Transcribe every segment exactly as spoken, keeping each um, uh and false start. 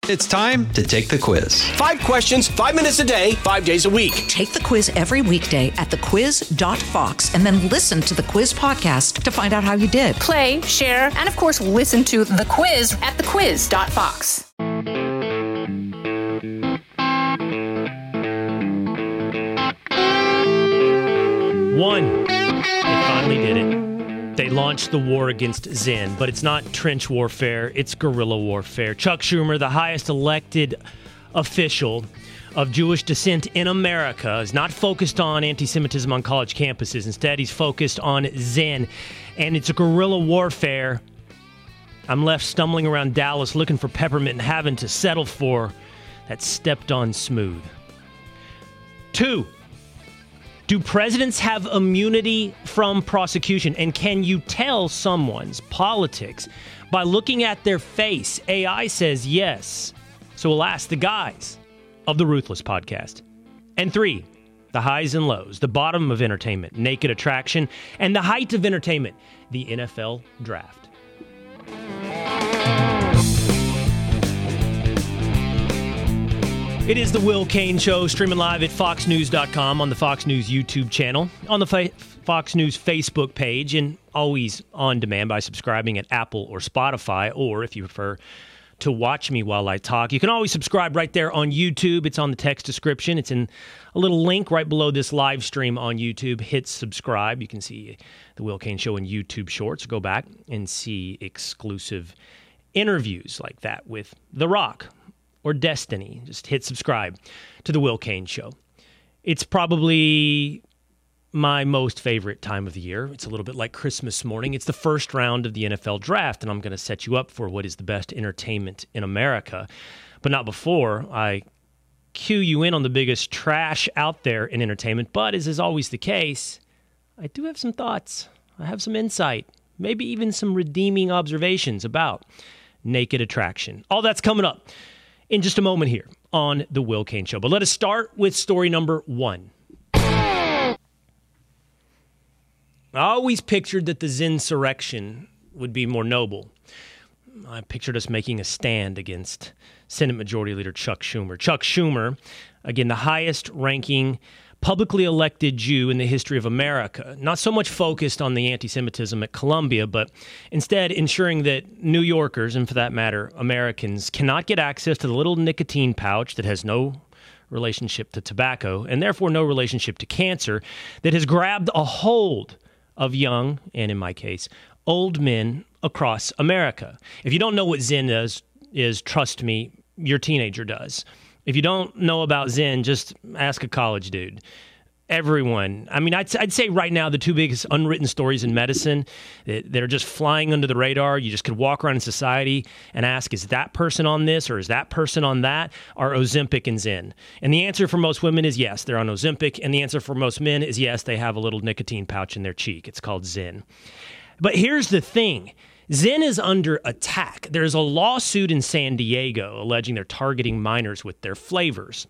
It's time to take the quiz. Five questions, five minutes a day, five days a week. Take the quiz every weekday at the quiz dot fox and then listen to the quiz podcast to find out how you did. Play, share, and of course, listen to the quiz at the quiz dot fox. One. They finally did it. They launched the war against Zen, but it's not trench warfare, it's guerrilla warfare. Chuck Schumer, the highest elected official of Jewish descent in America, is not focused on anti-Semitism on college campuses. Instead, he's focused on Zen, and it's a guerrilla warfare. I'm left stumbling around Dallas looking for peppermint and having to settle for that stepped on smooth. Two. Do presidents have immunity from prosecution? And can you tell someone's politics by looking at their face? A I says yes. So we'll ask the guys of the Ruthless podcast. And three, the highs and lows, the bottom of entertainment, naked attraction, and the height of entertainment, the N F L draft. It is the Will Cain Show, streaming live at fox news dot com, on the Fox News YouTube channel, on the Fa- Fox News Facebook page, and always on demand by subscribing at Apple or Spotify, or if you prefer to watch me while I talk, you can always subscribe right there on YouTube. It's on the text description. It's in a little link right below this live stream on YouTube. Hit subscribe. You can see the Will Cain Show in YouTube Shorts. Go back and see exclusive interviews like that with The Rock or Destiny. Just hit subscribe to the Will Cain Show. It's probably my most favorite time of the year. It's a little bit like Christmas morning. It's the first round of the N F L draft, and I'm going to set you up for what is the best entertainment in America. But not before I cue you in on the biggest trash out there in entertainment. But as is always the case, I do have some thoughts. I have some insight, maybe even some redeeming observations about naked attraction. All that's coming up in just a moment here on The Will Cain Show. But let us start with story number one. I always pictured that the Zen-surrection would be more noble. I pictured us making a stand against Senate Majority Leader Chuck Schumer. Chuck Schumer, again, the highest-ranking publicly elected Jew in the history of America, not so much focused on the anti-Semitism at Columbia, but instead ensuring that New Yorkers, and for that matter, Americans, cannot get access to the little nicotine pouch that has no relationship to tobacco, and therefore no relationship to cancer, that has grabbed a hold of young, and in my case, old men across America. If you don't know what Zen is, is trust me, your teenager does. If you don't know about Zen, just ask a college dude. Everyone. I mean, I'd, I'd say right now the two biggest unwritten stories in medicine that, that are just flying under the radar, you just could walk around in society and ask, is that person on this or is that person on that, are Ozempic and Zen. And the answer for most women is yes, they're on Ozempic. And the answer for most men is yes, they have a little nicotine pouch in their cheek. It's called Zen. But here's the thing. Zen is under attack. There's a lawsuit in San Diego alleging they're targeting minors with their flavors.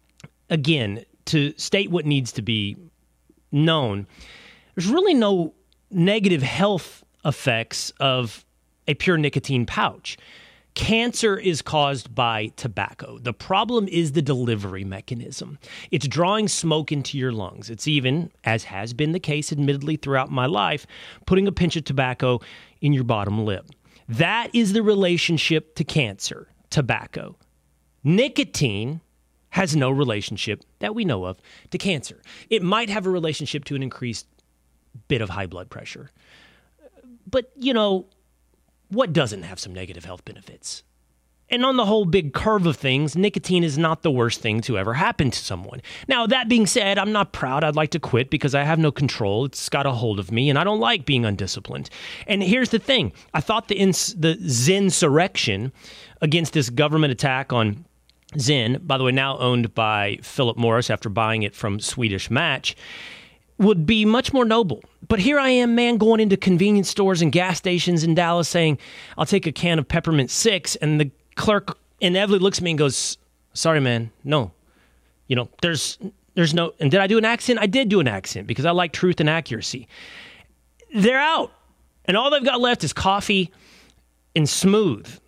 Again, to state what needs to be known, there's really no negative health effects of a pure nicotine pouch. Cancer is caused by tobacco. The problem is the delivery mechanism. It's drawing smoke into your lungs. It's even, as has been the case admittedly throughout my life, putting a pinch of tobacco in your bottom lip. That is the relationship to cancer, tobacco. Nicotine has no relationship that we know of to cancer. It might have a relationship to an increased bit of high blood pressure. But, you know, what doesn't have some negative health benefits? And on the whole big curve of things, nicotine is not the worst thing to ever happen to someone. Now, that being said, I'm not proud. I'd like to quit because I have no control. It's got a hold of me, and I don't like being undisciplined. And here's the thing. I thought the, ins- the Zen-surrection against this government attack on Zen, by the way, now owned by Philip Morris after buying it from Swedish Match, would be much more noble. But here I am, man, going into convenience stores and gas stations in Dallas saying, I'll take a can of Peppermint Six, and the clerk inevitably looks at me and goes, sorry, man, no. You know, there's there's no, and did I do an accent? I did do an accent because I like truth and accuracy. They're out, and all they've got left is coffee and smooth.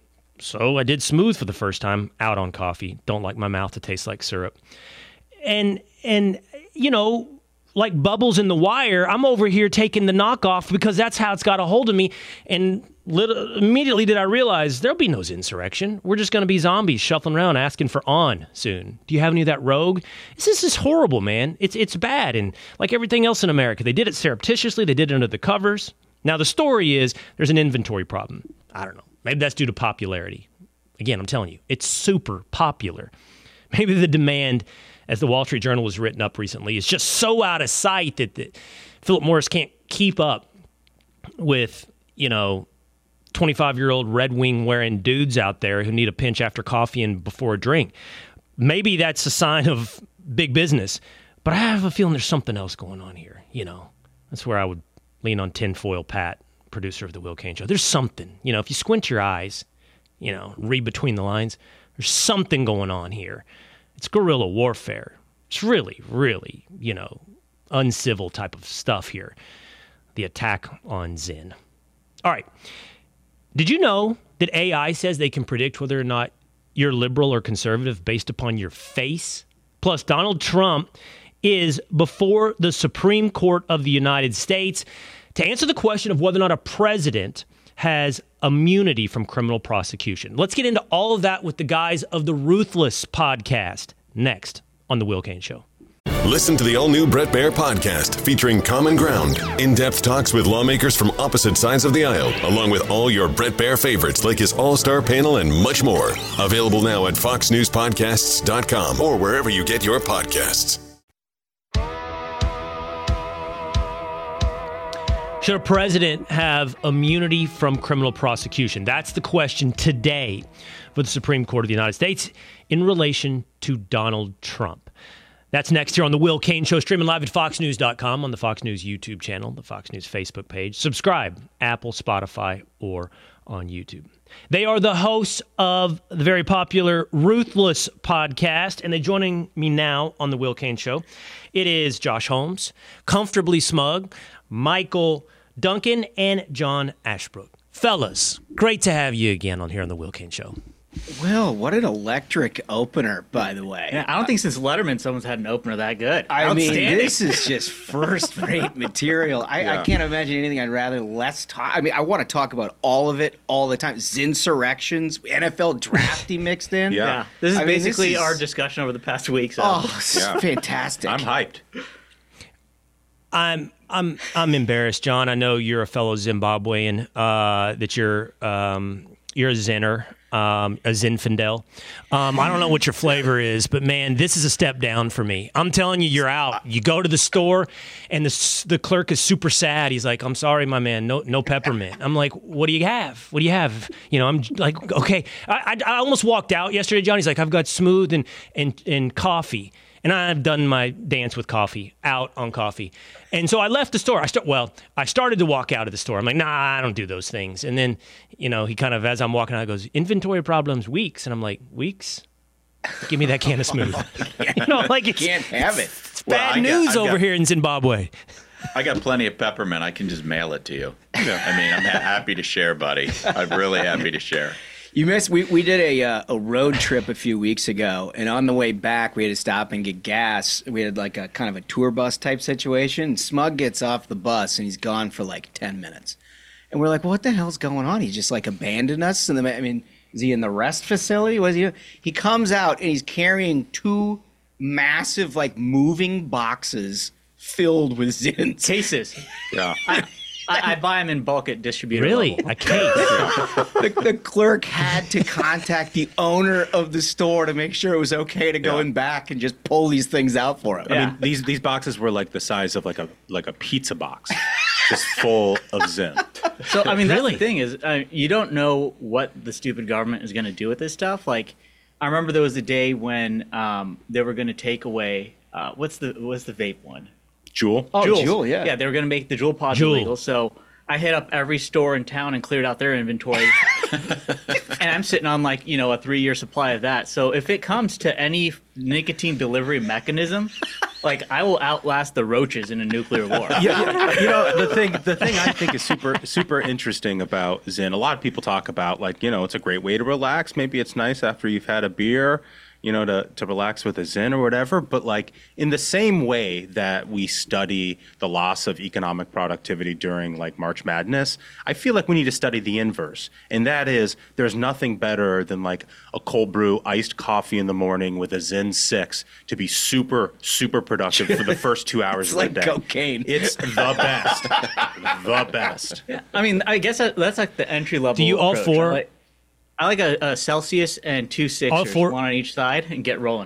So I did smooth for the first time out on coffee. Don't like my mouth to taste like syrup. And, and you know, like Bubbles in The Wire, I'm over here taking the knockoff because that's how it's got a hold of me. And little, immediately did I realize there'll be no insurrection. We're just going to be zombies shuffling around asking for on soon. Do you have any of that Rogue? This is just horrible, man. It's it's bad. And like everything else in America, they did it surreptitiously. They did it under the covers. Now the story is there's an inventory problem. I don't know. Maybe that's due to popularity. Again, I'm telling you, it's super popular. Maybe the demand, as the Wall Street Journal was written up recently, is just so out of sight that, that Philip Morris can't keep up with, you know, twenty-five-year-old Red Wing wearing dudes out there who need a pinch after coffee and before a drink. Maybe that's a sign of big business, but I have a feeling there's something else going on here. You know, that's where I would lean on tinfoil Pat, producer of the Will Cain Show. There's something, you know, if you squint your eyes, you know, read between the lines, there's something going on here. It's guerrilla warfare. It's really, really, you know, uncivil type of stuff here. The attack on Zen. All right. Did you know that A I says they can predict whether or not you're liberal or conservative based upon your face? Plus, Donald Trump is before the Supreme Court of the United States to answer the question of whether or not a president has immunity from criminal prosecution. Let's get into all of that with the guys of the Ruthless podcast next on The Will Cain Show. Listen to the all-new Bret Baier podcast featuring Common Ground, in-depth talks with lawmakers from opposite sides of the aisle, along with all your Bret Baier favorites like his all-star panel and much more. Available now at fox news podcasts dot com or wherever you get your podcasts. Should a president have immunity from criminal prosecution? That's the question today for the Supreme Court of the United States in relation to Donald Trump. That's next here on The Will Cain Show, streaming live at fox news dot com, on the Fox News YouTube channel, the Fox News Facebook page. Subscribe, Apple, Spotify, or on YouTube. They are the hosts of the very popular Ruthless podcast, and they're joining me now on The Will Cain Show. It is Josh Holmes, Comfortably Smug, Michael Duncan, and John Ashbrook. Fellas, great to have you again on here on The Will Cain Show. Will, what an electric opener, by the way. Yeah, I don't think since Letterman someone's had an opener that good. I mean, this is just first-rate material. I, yeah. I can't imagine anything I'd rather less talk. I mean, I want to talk about all of it all the time. Zinsurrections, N F L drafty mixed in. Yeah. yeah. This is I basically mean, this is... our discussion over the past week. So. Oh, this yeah. is fantastic. I'm hyped. I'm I'm I'm embarrassed, John. I know you're a fellow Zimbabwean, uh, that you're um, you're a Zenner. Um, a Zinfandel. Um, I don't know what your flavor is, but man, this is a step down for me. I'm telling you, you're out. You go to the store, and the the clerk is super sad. He's like, "I'm sorry, my man, no no peppermint." I'm like, "What do you have? What do you have?" You know, I'm like, "Okay." I I, I almost walked out yesterday, John. He's like, "I've got smooth and and and coffee." And I've done my dance with coffee, out on coffee. And so I left the store. I start, well, I started to walk out of the store. I'm like, nah, I don't do those things. And then, you know, he kind of, as I'm walking out, goes, inventory problems, weeks. And I'm like, weeks? Give me that can of smooth. You know, like it's, can't have it. It's, it's bad well, news got, over got, here in Zimbabwe. I got plenty of peppermint. I can just mail it to you. Yeah. I mean, I'm ha- happy to share, buddy. I'm really happy to share. You missed. We we did a uh, a road trip a few weeks ago, and on the way back, we had to stop and get gas. We had like a kind of a tour bus type situation. Smug gets off the bus, and he's gone for like ten minutes, and we're like, well, "What the hell's going on?" He just like abandoned us. And I mean, is he in the rest facility? Was he? He comes out and he's carrying two massive like moving boxes filled with Zins cases. Yeah. I, I buy them in bulk at distributor Really? level. A case? the, the clerk had to contact the owner of the store to make sure it was okay to go yeah. in back and just pull these things out for him. I yeah. mean, these these boxes were like the size of like a like a pizza box, just full of Zin. So I mean, that's really? the thing is, uh, you don't know what the stupid government is going to do with this stuff. Like, I remember there was a day when um, they were going to take away uh, what's the what's the vape one? Juul? Oh, Juuls. Juul, yeah. Yeah, they were going to make the Juul pods Juul. illegal. So I hit up every store in town and cleared out their inventory. And I'm sitting on like, you know, a three-year supply of that. So if it comes to any nicotine delivery mechanism, Like, I will outlast the roaches in a nuclear war. Yeah, yeah. You know, the thing the thing I think is super super interesting about Zyn, a lot of people talk about, like, you know, it's a great way to relax. Maybe it's nice after you've had a beer, you know, to, to relax with a Zyn or whatever. But, like, in the same way that we study the loss of economic productivity during, like, March Madness, I feel like we need to study the inverse. And that is, there's nothing better than, like, a cold brew iced coffee in the morning with a Zyn six to be super, super productive for the first two hours It's of like the day. cocaine. It's the best. The best. Yeah. I mean, I guess that, that's like the entry level. Do you all approach. four- I like, I like a, a Celsius and two Sixers, All four- one on each side, and get rolling.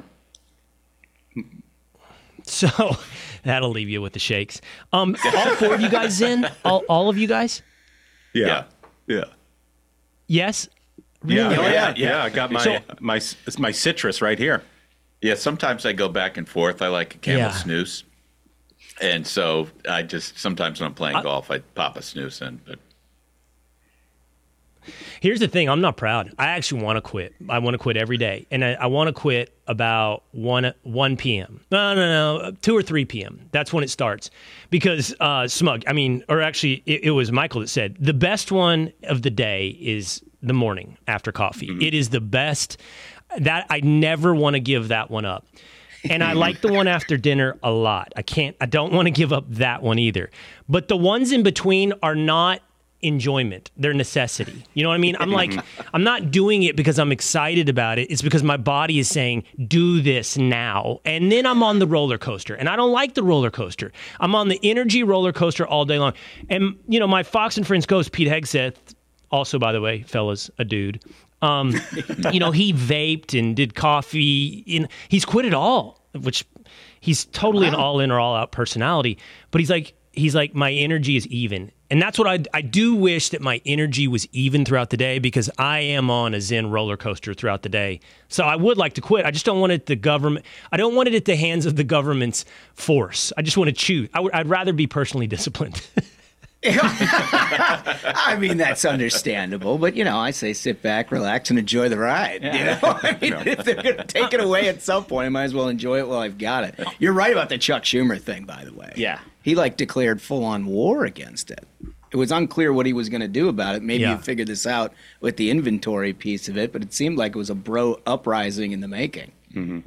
So that'll leave you with the shakes. Um, all four of you guys in? All, all of you guys? Yeah. Yeah. Yes? Yeah, Really? yeah, yeah, yeah, yeah. I got my So- my it's my citrus right here. Yeah, sometimes I go back and forth. I like a camel Yeah. snooze. And so I just, sometimes when I'm playing I- golf, I pop a snooze in. But Here's the thing. I'm not proud. I actually want to quit. I want to quit every day. And I, I want to quit about one, one p.m. No, no, no, two or three p.m. That's when it starts. Because, uh, Smug, I mean, or actually, it, it was Michael that said, the best one of the day is the morning after coffee. Mm-hmm. It is the best. That I never want to give that one up. And I like the one after dinner a lot. I can't, I don't want to give up that one either. But the ones in between are not enjoyment. They're necessity. You know what I mean? I'm like, I'm not doing it because I'm excited about it. It's because my body is saying, do this now. And then I'm on the roller coaster. And I don't like the roller coaster. I'm on the energy roller coaster all day long. And, you know, my Fox and Friends host, Pete Hegseth, also, by the way, fellas, a dude. Um, you know, he vaped and did coffee. In, he's quit it all, which he's totally wow. an all in or all out personality. But he's like, he's like, my energy is even. And that's what I, I do wish that my energy was even throughout the day, because I am on a Zyn roller coaster throughout the day. So I would like to quit. I just don't want it the government. I don't want it at the hands of the government's force. I just want to choose. I w- I'd rather be personally disciplined. I mean, that's understandable, but, you know, I say sit back, relax, and enjoy the ride. Yeah. You know, I mean, if they're going to take it away at some point, I might as well enjoy it while I've got it. You're right about the Chuck Schumer thing, by the way. Yeah. He, like, declared full-on war against it. It was unclear what he was going to do about it. Maybe Yeah. you figured this out with the inventory piece of it, but it seemed like it was a bro uprising in the making. Mm-hmm.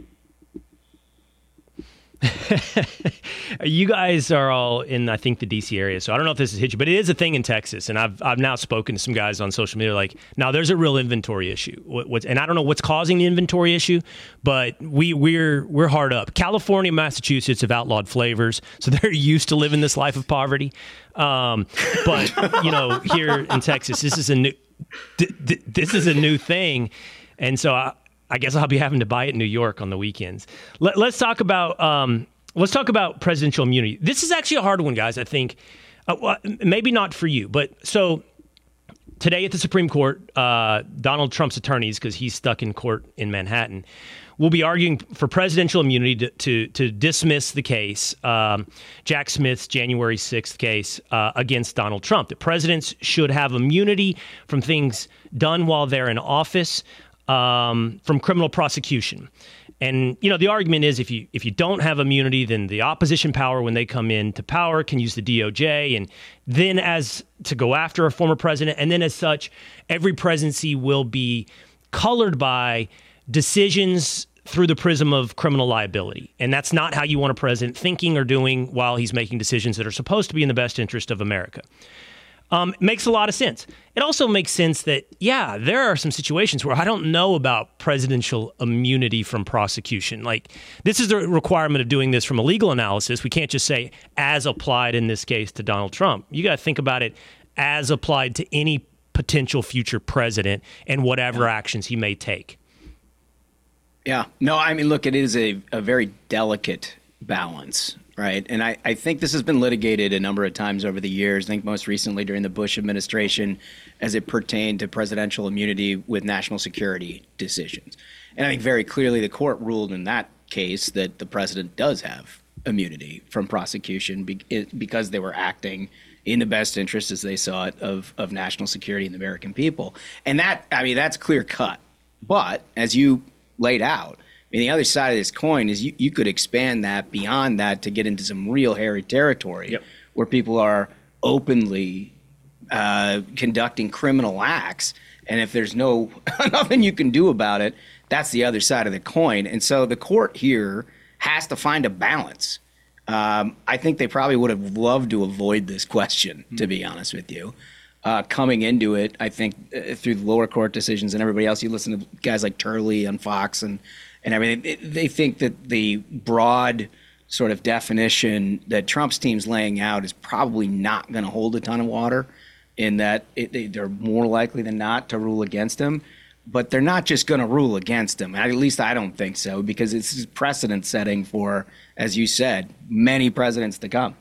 You guys are all in, I think, the D C area, so I don't know if this has hit you, but it is a thing in Texas, and I've I've now spoken to some guys on social media like, now there's a real inventory issue. What, what's, and I don't know what's causing the inventory issue, but we we're we're hard up. California, Massachusetts have outlawed flavors, so they're used to living this life of poverty. Um, but you know, here in Texas, this is a new th- th- this is a new thing, and so I. I guess I'll be having to buy it in New York on the weekends. Let, let's talk about um, let's talk about presidential immunity. This is actually a hard one, guys. I think uh, well, maybe not for you, but so today at the Supreme Court, uh, Donald Trump's attorneys, because he's stuck in court in Manhattan, will be arguing for presidential immunity to to, to dismiss the case, um, Jack Smith's January sixth case uh, against Donald Trump. That presidents should have immunity from things done while they're in office. Um, from criminal prosecution. And, you know, the argument is if you if you don't have immunity, then the opposition power, when they come into power, can use the D O J and then as to go after a former president. And then as such, every presidency will be colored by decisions through the prism of criminal liability. And that's not how you want a president thinking or doing while he's making decisions that are supposed to be in the best interest of America. Um, makes a lot of sense. It also makes sense that, yeah, there are some situations where I don't know about presidential immunity from prosecution. Like, this is the requirement of doing this from a legal analysis. We can't just say, as applied in this case to Donald Trump. You got to think about it as applied to any potential future president and whatever yeah. actions he may take. Yeah. No, I mean, look, it is a, a very delicate balance. Right. And I, I think this has been litigated a number of times over the years. I think most recently during the Bush administration as it pertained to presidential immunity with national security decisions. And I think very clearly the court ruled in that case that the president does have immunity from prosecution be, because they were acting in the best interest, as they saw it, of, of national security and the American people. And that, I mean, that's clear cut. But as you laid out, mean, the other side of this coin is you, you could expand that beyond that to get into some real hairy territory yep. where people are openly uh, conducting criminal acts. And if there's no nothing you can do about it, that's the other side of the coin. And so the court here has to find a balance. Um, I think they probably would have loved to avoid this question, to be honest with you. Uh, coming into it, I think uh, through the lower court decisions and everybody else, you listen to guys like Turley on Fox and, and everything, they, they think that the broad sort of definition that Trump's team's laying out is probably not going to hold a ton of water, in that it, they, they're more likely than not to rule against him. But they're not just going to rule against him. At least I don't think so, because it's precedent setting for, as you said, many presidents to come.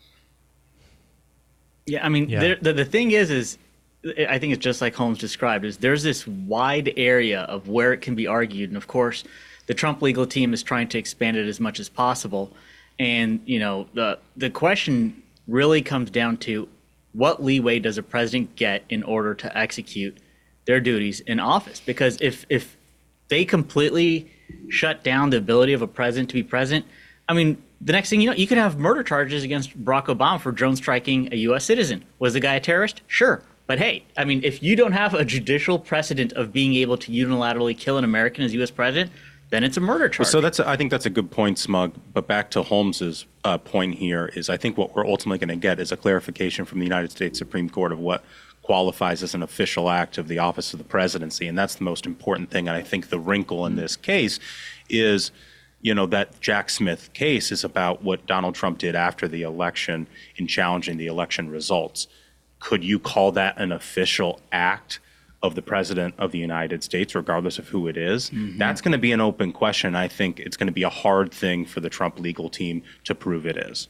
Yeah, I mean, yeah. There, the, the thing is, is I think it's just like Holmes described, is there's this wide area of where it can be argued. And, of course, the Trump legal team is trying to expand it as much as possible. And, you know, the the question really comes down to what leeway does a president get in order to execute their duties in office? Because if if they completely shut down the ability of a president to be president, I mean, the next thing you know, you could have murder charges against Barack Obama for drone striking a U S citizen. Was the guy a terrorist? Sure. But hey, I mean, if you don't have a judicial precedent of being able to unilaterally kill an American as U S president, then it's a murder charge. So that's I think that's a good point, Smug. But back to Holmes's uh, point here is I think what we're ultimately going to get is a clarification from the United States Supreme Court of what qualifies as an official act of the office of the presidency. And that's the most important thing. And I think the wrinkle in this case is, you know, that Jack Smith case is about what Donald Trump did after the election in challenging the election results. Could you call that an official act of the president of the United States, regardless of who it is? Mm-hmm. That's going to be an open question. I think it's going to be a hard thing for the Trump legal team to prove it is.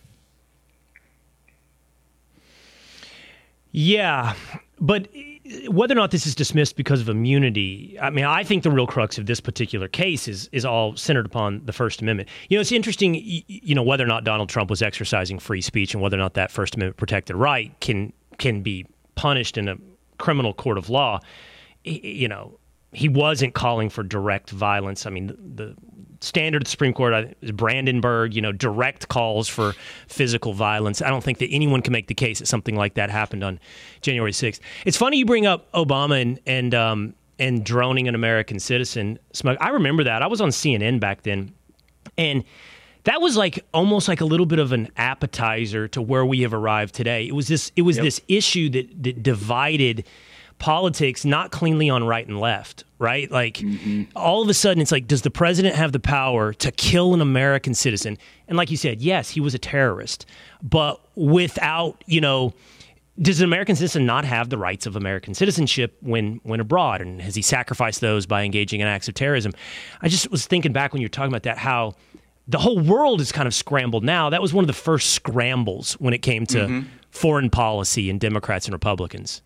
Yeah, but whether or not this is dismissed because of immunity, I mean, I think the real crux of this particular case is is all centered upon the First Amendment. You know, it's interesting, you know, whether or not Donald Trump was exercising free speech and whether or not that First Amendment protected right can can be punished in a criminal court of law. You know, he wasn't calling for direct violence. I mean, the, the standard of the Supreme Court is Brandenburg, you know, direct calls for physical violence. I don't think that anyone can make the case that something like that happened on January sixth. It's funny you bring up Obama and and um, and droning an American citizen. Smug. I remember that. I was on C N N back then, and that was like almost like a little bit of an appetizer to where we have arrived today. It was this. It was yep. this issue that that divided politics, not cleanly on right and left, right? Like mm-hmm. all of a sudden it's like, does the president have the power to kill an American citizen? And like you said, yes, he was a terrorist, but without, you know, does an American citizen not have the rights of American citizenship when, when abroad? And has he sacrificed those by engaging in acts of terrorism? I just was thinking back when you were talking about that, how the whole world is kind of scrambled now. That was one of the first scrambles when it came to mm-hmm. foreign policy and Democrats and Republicans.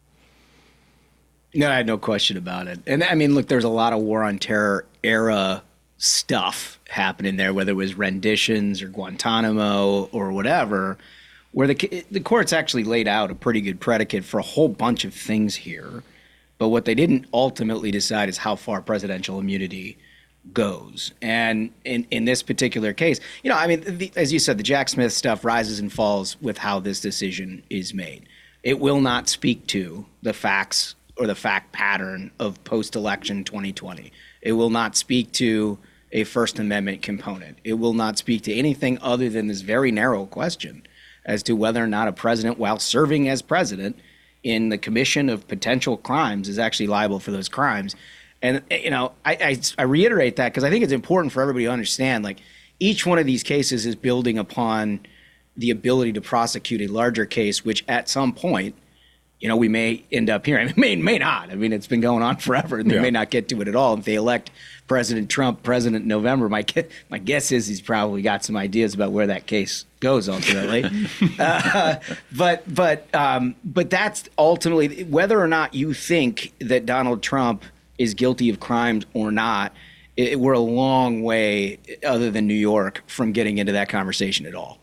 No, I had no question about it. And I mean, look, there's a lot of war on terror era stuff happening there, whether it was renditions or Guantanamo or whatever, where the the courts actually laid out a pretty good predicate for a whole bunch of things here. But what they didn't ultimately decide is how far presidential immunity goes. And in, in this particular case, you know, I mean, the, as you said, the Jack Smith stuff rises and falls with how this decision is made. It will not speak to the facts or the fact pattern of post-election twenty twenty. It will not speak to a First Amendment component. It will not speak to anything other than this very narrow question as to whether or not a president, while serving as president in the commission of potential crimes, is actually liable for those crimes. And, you know, I, I, I reiterate that because I think it's important for everybody to understand, like, each one of these cases is building upon the ability to prosecute a larger case, which at some point, you know, we may end up hearing. It may, may not. I mean, it's been going on forever, and they yeah. may not get to it at all. If they elect President Trump president in November, my my guess is he's probably got some ideas about where that case goes ultimately. uh, but but um, but that's ultimately whether or not you think that Donald Trump is guilty of crimes or not. It, we're a long way, other than New York, from getting into that conversation at all.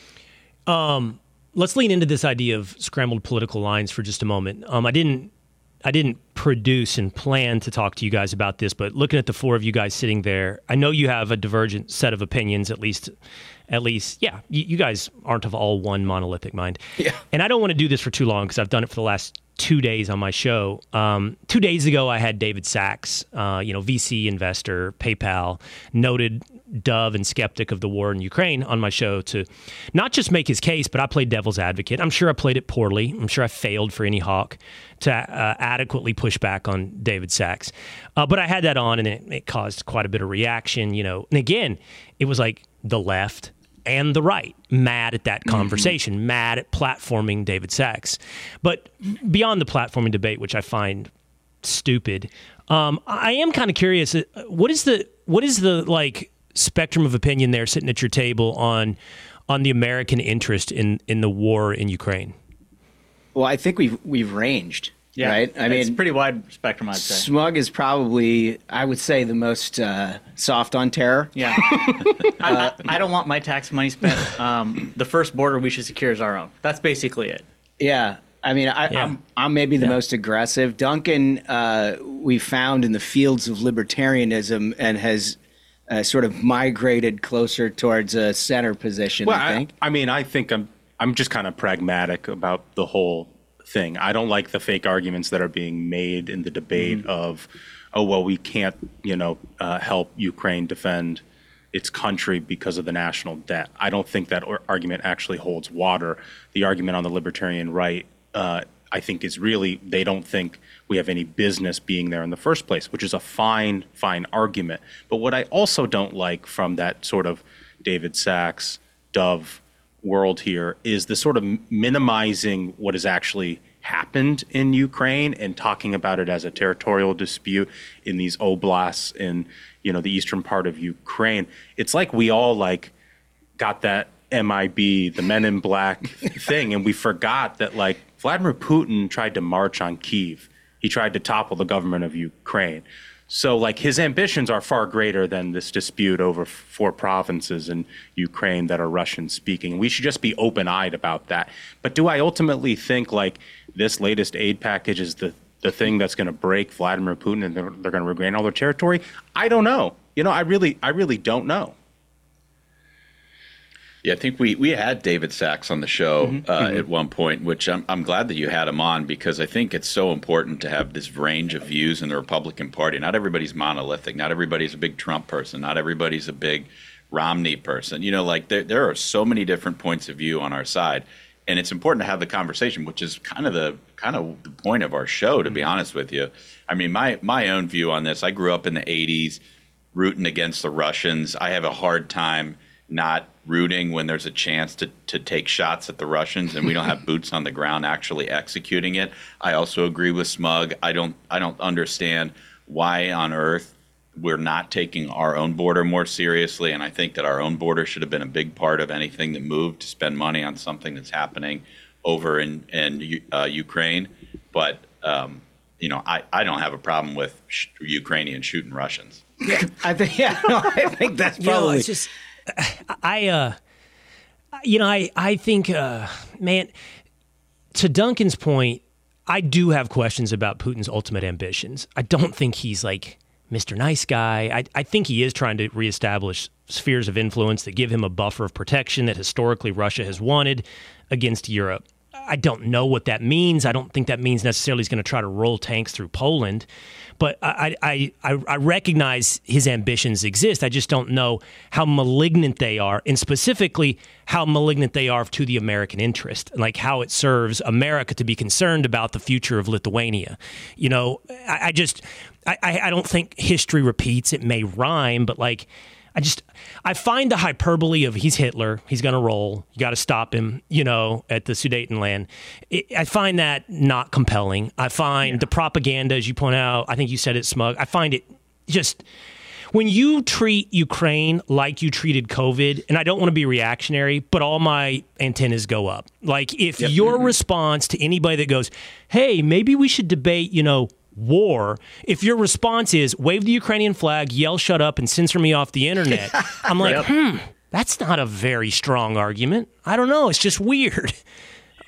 Um. Let's lean into this idea of scrambled political lines for just a moment. Um, I didn't I didn't produce and plan to talk to you guys about this, but looking at the four of you guys sitting there, I know you have a divergent set of opinions, at least, at least, yeah, you, you guys aren't of all one monolithic mind. Yeah. And I don't want to do this for too long because I've done it for the last two days on my show. Um, two days ago, I had David Sachs, uh, you know, V C investor, PayPal, noted dove and skeptic of the war in Ukraine on my show to not just make his case, but I played devil's advocate. I'm sure I played it poorly. I'm sure I failed for any hawk to uh, adequately push back on David Sachs. Uh, but I had that on, and it, it caused quite a bit of reaction, you know. And again, it was like the left and the right mad at that conversation, mm-hmm. mad at platforming David Sachs. But beyond the platforming debate, which I find stupid, um, I am kind of curious. Uh, what is the what is the like spectrum of opinion there sitting at your table on on the American interest in, in the war in Ukraine? Well, I think we've we've ranged, yeah, right? I it's mean, a pretty wide spectrum, I'd say. Smug is probably, I would say, the most uh, soft on terror. Yeah. I, I don't want my tax money spent. Um, the first border we should secure is our own. That's basically it. Yeah. I mean, I, yeah. I'm, I'm maybe the yeah. most aggressive. Duncan, uh, we found in the fields of libertarianism and has uh, sort of migrated closer towards a center position, well, I think. I, I mean, I think I'm I'm just kind of pragmatic about the whole thing. I don't like the fake arguments that are being made in the debate mm-hmm. of, oh, well, we can't, you know, uh, help Ukraine defend its country because of the national debt. I don't think that or- argument actually holds water. The argument on the libertarian right, uh, I think, is really they don't think we have any business being there in the first place, which is a fine, fine argument. But what I also don't like from that sort of David Sachs, Dove world here is the sort of minimizing what has actually happened in Ukraine and talking about it as a territorial dispute in these oblasts in, you know, the eastern part of Ukraine. It's like we all like got that M I B, the Men in Black thing, and we forgot that like Vladimir Putin tried to march on Kyiv. He tried to topple the government of Ukraine. So like his ambitions are far greater than this dispute over four provinces in Ukraine that are Russian speaking. We should just be open-eyed about that. But do I ultimately think like this latest aid package is the, the thing that's going to break Vladimir Putin and they're, they're going to regain all their territory? I don't know. You know, I really, I really don't know. Yeah, I think we, we had David Sachs on the show Mm-hmm. uh, Mm-hmm. at one point, which I'm I'm glad that you had him on because I think it's so important to have this range of views in the Republican Party. Not everybody's monolithic. Not everybody's a big Trump person. Not everybody's a big Romney person. You know, like there there are so many different points of view on our side, and it's important to have the conversation, which is kind of the kind of the point of our show, to be honest with you. I mean, my my own view on this. I grew up in the eighties, rooting against the Russians. I have a hard time not rooting when there's a chance to, to take shots at the Russians and we don't have boots on the ground actually executing it. I also agree with Smug. I don't I don't understand why on earth we're not taking our own border more seriously, and I think that our own border should have been a big part of anything that moved to spend money on something that's happening over in, in uh, Ukraine. But, um, you know, I, I don't have a problem with sh- Ukrainians shooting Russians. Yeah, I think, yeah, no, I think that's probably... You know, it's just... I, uh, you know, I, I think, uh, man, to Duncan's point, I do have questions about Putin's ultimate ambitions. I don't think he's like Mister Nice Guy. I, I think he is trying to reestablish spheres of influence that give him a buffer of protection that historically Russia has wanted against Europe. I don't know what that means. I don't think that means necessarily he's going to try to roll tanks through Poland. But I, I, I, I recognize his ambitions exist. I just don't know how malignant they are, and specifically how malignant they are to the American interest, like how it serves America to be concerned about the future of Lithuania. You know, I, I just, I, I don't think history repeats. It may rhyme, but like, I just, I find the hyperbole of he's Hitler, he's going to roll, you got to stop him, you know, at the Sudetenland. It, I find that not compelling. I find yeah. the propaganda, as you point out, I think you said it, Smug, I find it just, when you treat Ukraine like you treated COVID, and I don't want to be reactionary, but all my antennas go up. Like if yep. your mm-hmm. response to anybody that goes, hey, maybe we should debate, you know, war, if your response is wave the Ukrainian flag, yell shut up, and censor me off the internet, I'm like, yep. hmm, that's not a very strong argument. I don't know. It's just weird.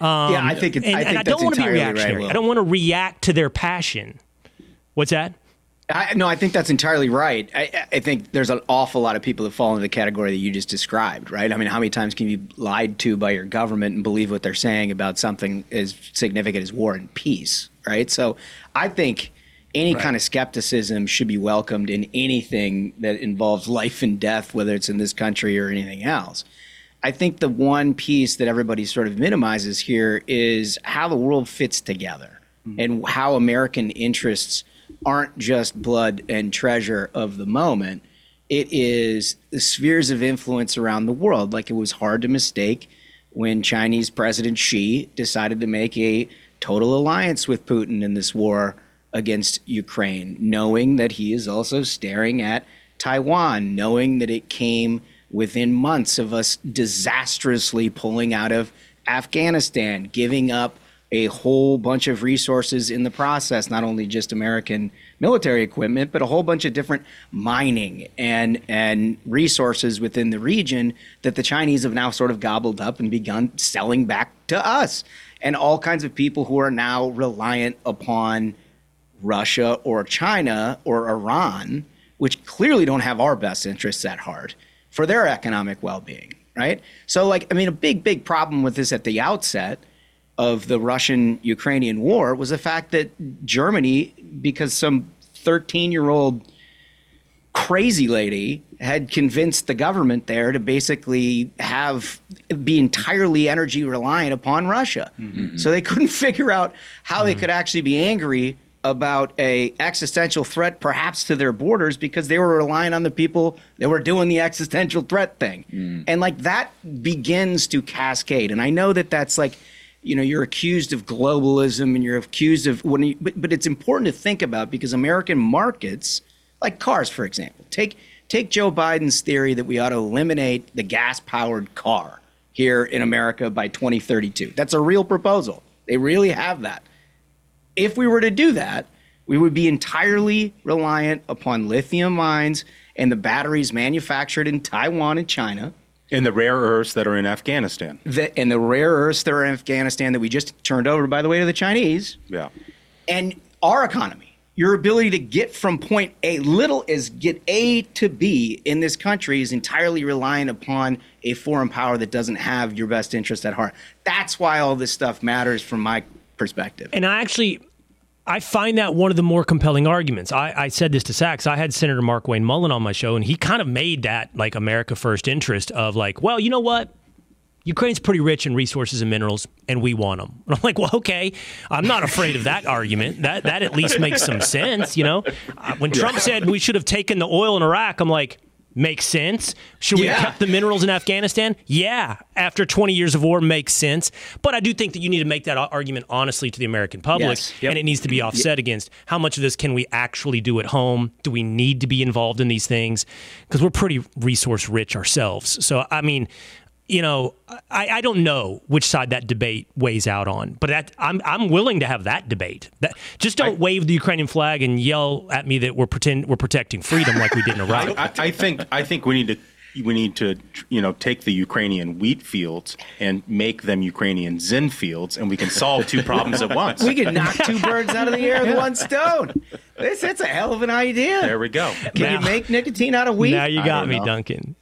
Um, yeah, I think it's, and, I think and I that's don't want to be entirely reactionary. right, I don't want to react to their passion. What's that? I, no, I think that's entirely right. I, I think there's an awful lot of people that fall into the category that you just described, right? I mean, how many times can you be lied to by your government and believe what they're saying about something as significant as war and peace, right? So I think any right. kind of skepticism should be welcomed in anything that involves life and death, whether it's in this country or anything else. I think the one piece that everybody sort of minimizes here is how the world fits together mm-hmm. and how American interests aren't just blood and treasure of the moment. It is the spheres of influence around the world. Like, it was hard to mistake when Chinese President Xi decided to make a total alliance with Putin in this war against Ukraine, knowing that he is also staring at Taiwan, knowing that it came within months of us disastrously pulling out of Afghanistan, giving up a whole bunch of resources in the process, not only just American military equipment, but a whole bunch of different mining and and resources within the region that the Chinese have now sort of gobbled up and begun selling back to us. And all kinds of people who are now reliant upon Russia or China or Iran, which clearly don't have our best interests at heart, for their economic well-being, right? So, like, I mean, a big, big problem with this at the outset of the Russian-Ukrainian war was the fact that Germany, because some thirteen-year-old crazy lady had convinced the government there to basically have be entirely energy reliant upon Russia. Mm-hmm. So they couldn't figure out how mm-hmm. they could actually be angry about a existential threat perhaps to their borders because they were relying on the people that were doing the existential threat thing. Mm. And like that begins to cascade. And I know that that's like, you know, you're accused of globalism and you're accused of, when you, but, but it's important to think about because American markets, like cars, for example, take take Joe Biden's theory that we ought to eliminate the gas-powered car here in America by twenty thirty-two. That's a real proposal. They really have that. If we were to do that, we would be entirely reliant upon lithium mines and the batteries manufactured in Taiwan and China. And the rare earths that are in Afghanistan. The, and the rare earths that are in Afghanistan that we just turned over, by the way, to the Chinese. Yeah. And our economy, your ability to get from point A, little as get A to B in this country is entirely reliant upon a foreign power that doesn't have your best interest at heart. That's why all this stuff matters from my perspective. And I actually, I find that one of the more compelling arguments. I, I said this to Sachs. I had Senator Mark Wayne Mullen on my show, and he kind of made that like America first interest of like, well, you know what? Ukraine's pretty rich in resources and minerals, and we want them. And I'm like, well, okay, I'm not afraid of that argument. That that at least makes some sense, you know? Uh, when Trump yeah. said we should have taken the oil in Iraq, I'm like, makes sense. Should we yeah. have kept the minerals in Afghanistan? Yeah. After twenty years of war, makes sense. But I do think that you need to make that argument honestly to the American public, yes. yep. and it needs to be offset yep. against how much of this can we actually do at home? Do we need to be involved in these things? Because we're pretty resource rich ourselves. So, I mean, you know, I, I don't know which side that debate weighs out on, but that, I'm I'm willing to have that debate. That, just don't I, wave the Ukrainian flag and yell at me that we're pretend we're protecting freedom like we did in Iraq. I, I think I think we need to we need to you know take the Ukrainian wheat fields and make them Ukrainian Zin fields, and we can solve two problems at once. We can knock two birds out of the air with one stone. This that's a hell of an idea. There we go. Can now, you make nicotine out of wheat? Now you got me, know. Duncan.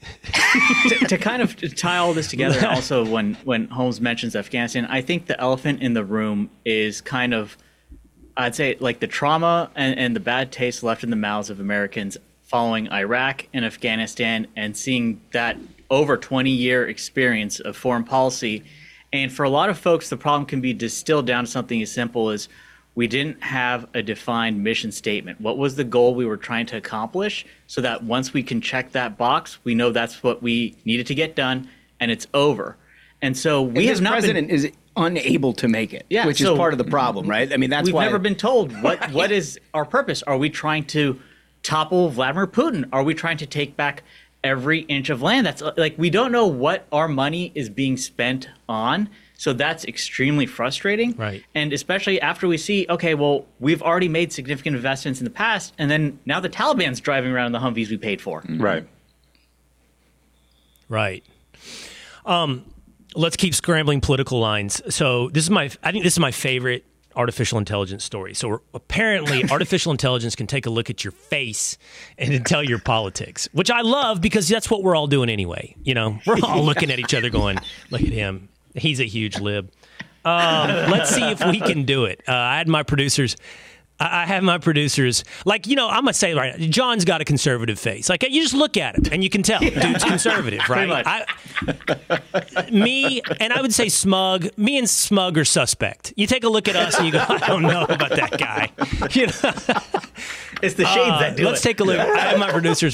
to, to kind of tie all this together, also when when Holmes mentions Afghanistan, I think the elephant in the room is kind of, I'd say, like the trauma and, and the bad taste left in the mouths of Americans following Iraq and Afghanistan and seeing that over twenty year experience of foreign policy. And for a lot of folks, the problem can be distilled down to something as simple as we didn't have a defined mission statement. What was the goal we were trying to accomplish so that once we can check that box, we know that's what we needed to get done and it's over. And so we and have not president been, is unable to make it, yeah, which so is part of the problem, right? I mean, that's we've why never been told what what is our purpose. Are we trying to topple Vladimir Putin? Are we trying to take back every inch of land? That's like, we don't know what our money is being spent on. So that's extremely frustrating. Right. And especially after we see, okay, well, we've already made significant investments in the past, and then now the Taliban's driving around in the Humvees we paid for. Mm-hmm. Right. Right. Um, let's keep scrambling political lines. So this is my, I think this is my favorite artificial intelligence story. So apparently artificial intelligence can take a look at your face and then tell your politics, which I love because that's what we're all doing anyway. You know, we're all looking at each other going, look at him. He's a huge lib. Um, let's see if we can do it. Uh, I had my producers... I have my producers, like, you know, I'm going to say right now, John's got a conservative face. Like, you just look at him and you can tell. Dude's conservative, right? I, me, and I would say Smug, me and Smug are suspect. You take a look at us and you go, I don't know about that guy. You know? It's the shades uh, that do let's it. take a look. I have my producers.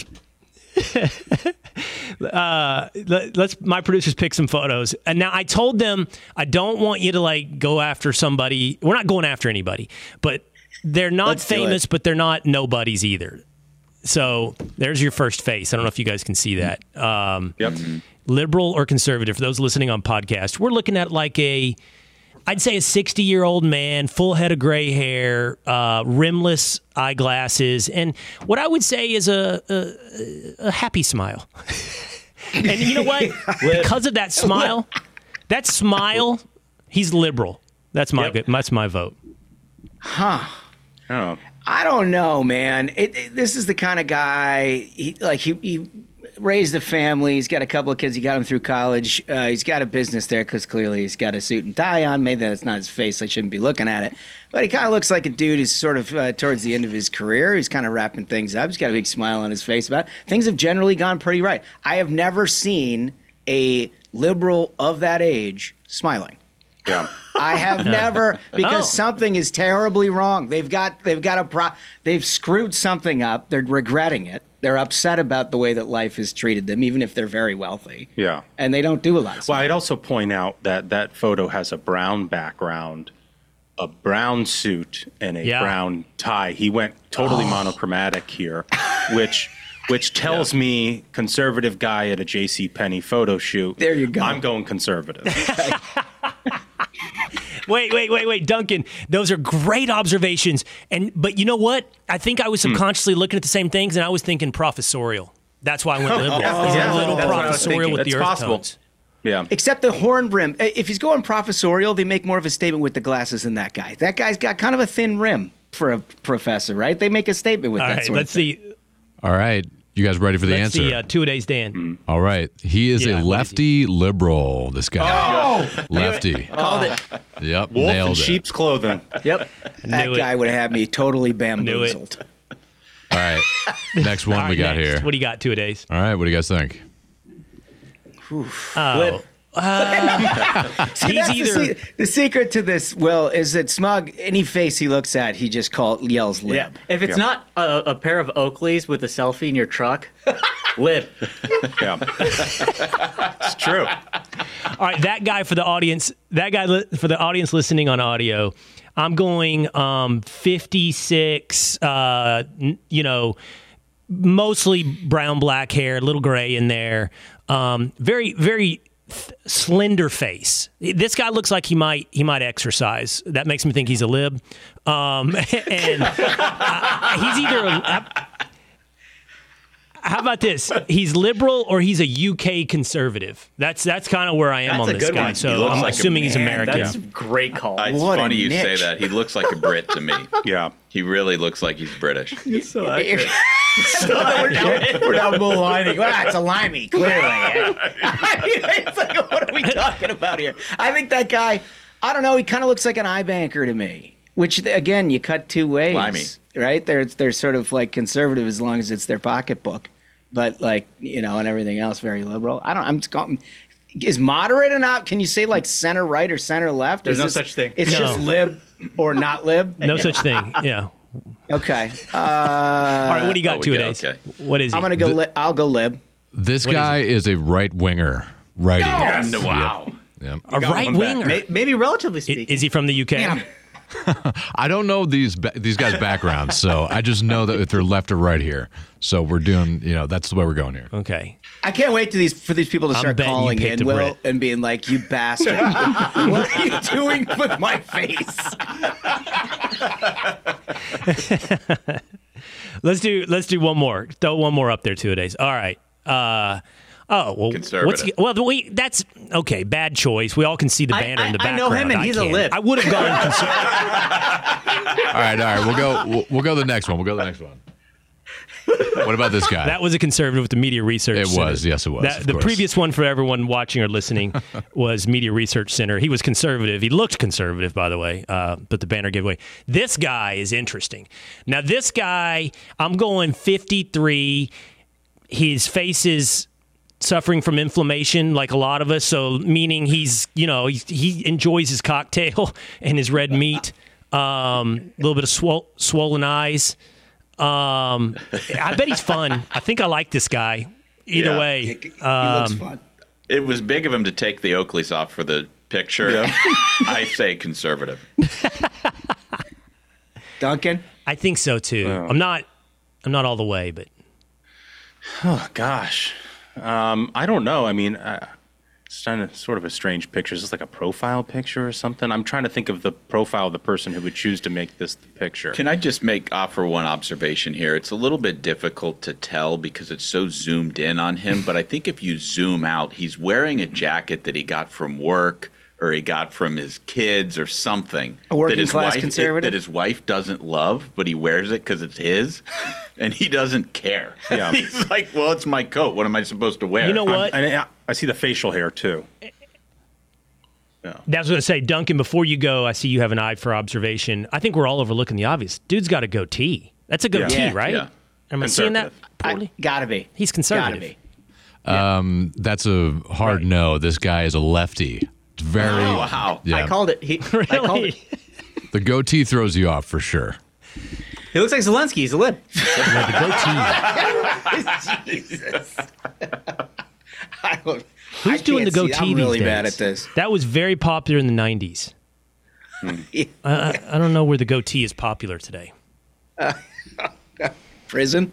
uh, let's my producers pick some photos. And now I told them, I don't want you to, like, go after somebody. We're not going after anybody, but they're not Let's famous, but they're not nobodies either. So there's your first face. I don't know if you guys can see that. Um, yep. Liberal or conservative, for those listening on podcast, we're looking at like a, I'd say a sixty-year-old man, full head of gray hair, uh, rimless eyeglasses, and what I would say is a, a, a happy smile. And you know what? Because of that smile, that smile, he's liberal. That's my yep. that's my vote. Huh. Oh. I don't know, man. It, it, this is the kind of guy, he, like, he, he raised a family. He's got a couple of kids. He got them through college. Uh, he's got a business there because clearly he's got a suit and tie on. Maybe that's not his face. I shouldn't be looking at it. But he kind of looks like a dude who's sort of uh, towards the end of his career. He's kind of wrapping things up. He's got a big smile on his face about it. Things have generally gone pretty right. I have never seen a liberal of that age smiling. Yeah. I have never, because Oh. something is terribly wrong. They've got they've got a pro, they've screwed something up. They're regretting it. They're upset about the way that life has treated them, even if they're very wealthy. Yeah. And they don't do a lot of Well, I'd also point out that that photo has a brown background, a brown suit, and a Yeah. brown tie. He went totally monochromatic here, which which tells yeah. me conservative guy at a JCPenney photo shoot. There you go. I'm going conservative. Wait, wait, wait, wait, Duncan. Those are great observations. And but you know what? I think I was subconsciously hmm. looking at the same things, and I was thinking professorial. That's why I went liberal. yeah, He's yeah, a little that's professorial with that's the earth possible. tones. Yeah. Except the horn rim. If he's going professorial, they make more of a statement with the glasses than that guy. That guy's got kind of a thin rim for a professor, right? They make a statement with All that right, sort let's of thing. see. All right. You guys ready for the Let's answer? see, uh, two-a-days Dan. Mm. All right. He is Yeah, a lefty liberal, this guy. Oh! Lefty. Called it. Yep. Wolf nailed in it. sheep's clothing. Yep. That Knew guy it. would have me totally bamboozled. All right. Next one All right, we got next. here. What do you got, two-a-days? All right. What do you guys think? Oh. Uh, See, he's that's either... the, se- the secret to this, Will, is that Smug, any face he looks at, he just call, yells lib. Yeah. If it's Yeah. not a, a pair of Oakleys with a selfie in your truck, lib. Yeah. It's true. All right, that guy for the audience, that guy li- for the audience listening on audio, I'm going um, fifty-six, uh, n- you know, mostly brown, black hair, a little gray in there. Um, very, very th- slender face. This guy looks like he might he might exercise. That makes me think he's a lib. Um, and uh, he's either a, how about this? He's liberal or he's a U K conservative. That's that's kind of where I am That's on a this good guy. one. He So looks I'm like a assuming he's man. American. That's a great call. Uh, it's What a funny you say niche. that. He looks like a Brit to me. Yeah. He really looks like he's British. It's so accurate. we're now, we're now maligning. Well, it's a limey, clearly. I mean, it's like, what are we talking about here? I think that guy, I don't know, he kind of looks like an eye banker to me, which, again, you cut two ways. Limey. Right? They're, they're sort of like conservative as long as it's their pocketbook, but like, you know, and everything else very liberal. I don't, I'm just going, is moderate enough? Can you say like center right or center left? There's Is no this- such thing. It's No. just lib or not lib? No such thing. Yeah. Okay. Uh, All right. What do you got? Oh, Two yeah, days. okay. What is he? I'm going to go, li- I'll go lib. This What is guy is, a right winger. Righty. Yes. Wow. Yep. a right winger. May- Maybe relatively I- speaking. Is he from the U K? Man, I don't know these ba- these guys' backgrounds, so I just know that if they're left or right here. So we're doing, you know, that's the way we're going here. Okay. I can't wait to these for these people to I'm start betting you calling picked in, a Will, Brit. and being like, "You bastard! What are you doing with my face?" Let's do let's do one more. Throw one more up there, two days. All right. Uh, Oh, well, Conservative. what's, well, we, that's okay. Bad choice. We all can see the banner I, in the I background. know him, and he's I a lip. I would have gone conservative. All right, all right. We'll go. We'll, we'll go to the next one. We'll go to the next one. What about this guy? That was a conservative with the Media Research It Center. was, yes, it was, That, of the course. previous one for everyone watching or listening was Media Research Center. He was conservative. He looked conservative, by the way, uh, but the banner gave away. This guy is interesting. Now, this guy, I'm going fifty-three. His face is suffering from inflammation like a lot of us, so meaning he's, you know, he, he enjoys his cocktail and his red meat, a um, little bit of swol- swollen eyes. Um, I bet he's fun. I think I like this guy. Either Yeah. way, He, he um, looks fun. It was big of him to take the Oakleys off for the picture. Yeah. I say conservative. Duncan? I think so too. Yeah. I'm not. I'm not all the way, but Oh gosh, um, I don't know. I mean, uh, it's kind of sort of a strange picture. Is this like a profile picture or something? I'm trying to think of the profile of the person who would choose to make this the picture. Can I just make offer one observation here? It's a little bit difficult to tell because it's so zoomed in on him, but I think if you zoom out, he's wearing a jacket that he got from work or he got from his kids or something. A working that his class wife, conservative? that his wife doesn't love, but he wears it because it's his, and he doesn't care. Yeah. He's like, well, it's my coat. What am I supposed to wear? you know what? And I, I see the facial hair too. That's what I was going to say, Duncan. Before you go, I see you have an eye for observation. I think we're all overlooking the obvious. Dude's got a goatee. That's a goatee, Yeah. right? Yeah. Am I seeing that Conservative. poorly? I, gotta be. He's Gotta conservative. be. Um, that's a hard no. This guy is a lefty. It's very. Oh, wow. Yeah. I called it. He, I called Really? it. The goatee throws you off for sure. He looks like Zelensky. He's a lip. Jesus. I don't, Who's I doing the can't see- goatee I'm really these days? bad at this. That was very popular in the nineties. I, I, I don't know where the goatee is popular today. Prison?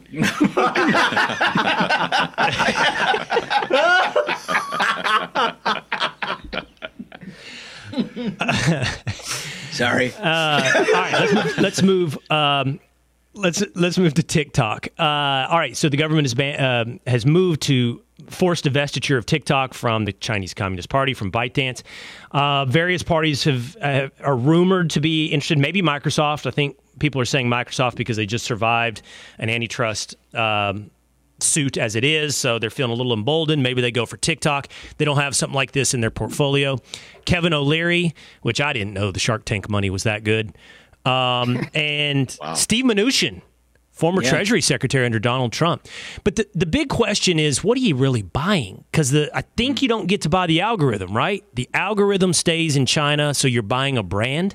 Sorry. Uh, all right, let's move. Let's move, um, let's let's move to TikTok. Uh, all right, so the government has ban- um has moved to forced divestiture of TikTok from the Chinese Communist Party, from ByteDance. Uh, various parties have uh, are rumored to be interested. Maybe Microsoft. I think people are saying Microsoft because they just survived an antitrust Um, suit as it is, so they're feeling a little emboldened. Maybe they go for TikTok. They don't have something like this in their portfolio. Kevin O'Leary, which I didn't know the Shark Tank money was that good, um, and Wow. Steve Mnuchin, former Yeah. Treasury Secretary under Donald Trump. But the, the big question is, what are you really buying? Because I think you don't get to buy the algorithm, right? The algorithm stays in China, so you're buying a brand?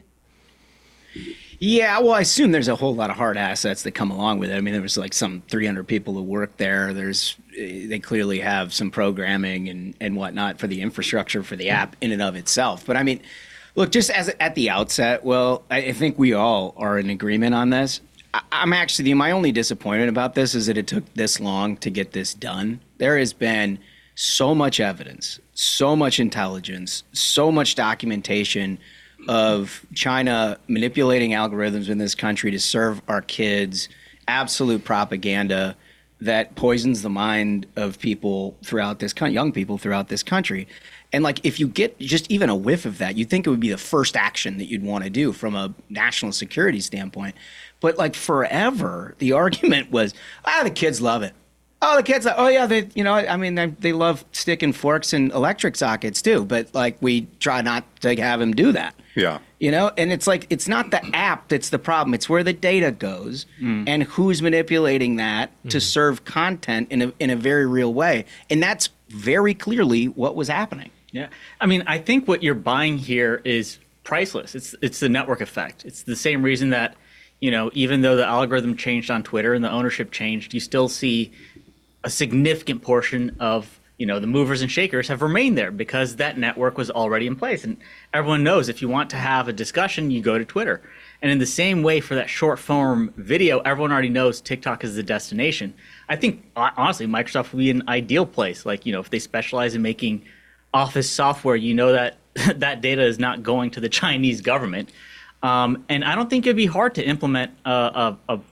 Yeah, well, I assume there's a whole lot of hard assets that come along with it. I mean, there was like some three hundred people who work there. There's, eh, they clearly have some programming and, and whatnot for the infrastructure for the app in and of itself. But I mean, look, just as at the outset, well, I, I think we all are in agreement on this. I, I'm actually, my only disappointment about this is that it took this long to get this done. There has been so much evidence, so much intelligence, so much documentation of China manipulating algorithms in this country to serve our kids, absolute propaganda that poisons the mind of people throughout this country, young people throughout this country. And like, if you get just even a whiff of that, you'd think it would be the first action that you'd want to do from a national security standpoint. But like forever, the argument was, ah, the kids love it. Oh, the kids, oh yeah, they, you know, I mean, they, they love sticking forks in electric sockets too. But like, we try not to have them do that. Yeah. You know, and it's like, it's not the app that's the problem. It's where the data goes and who's manipulating that to serve content in a, in a very real way. And that's very clearly what was happening. Yeah. I mean, I think what you're buying here is priceless. It's it's the network effect. It's the same reason that, you know, even though the algorithm changed on Twitter and the ownership changed, you still see a significant portion of, you know, the movers and shakers have remained there because that network was already in place. And everyone knows if you want to have a discussion, you go to Twitter. And in the same way for that short form video, everyone already knows TikTok is the destination. I think, honestly, Microsoft would be an ideal place. Like, you know, if they specialize in making Office software, you know that that data is not going to the Chinese government. Um, and I don't think it'd be hard to implement a, a, a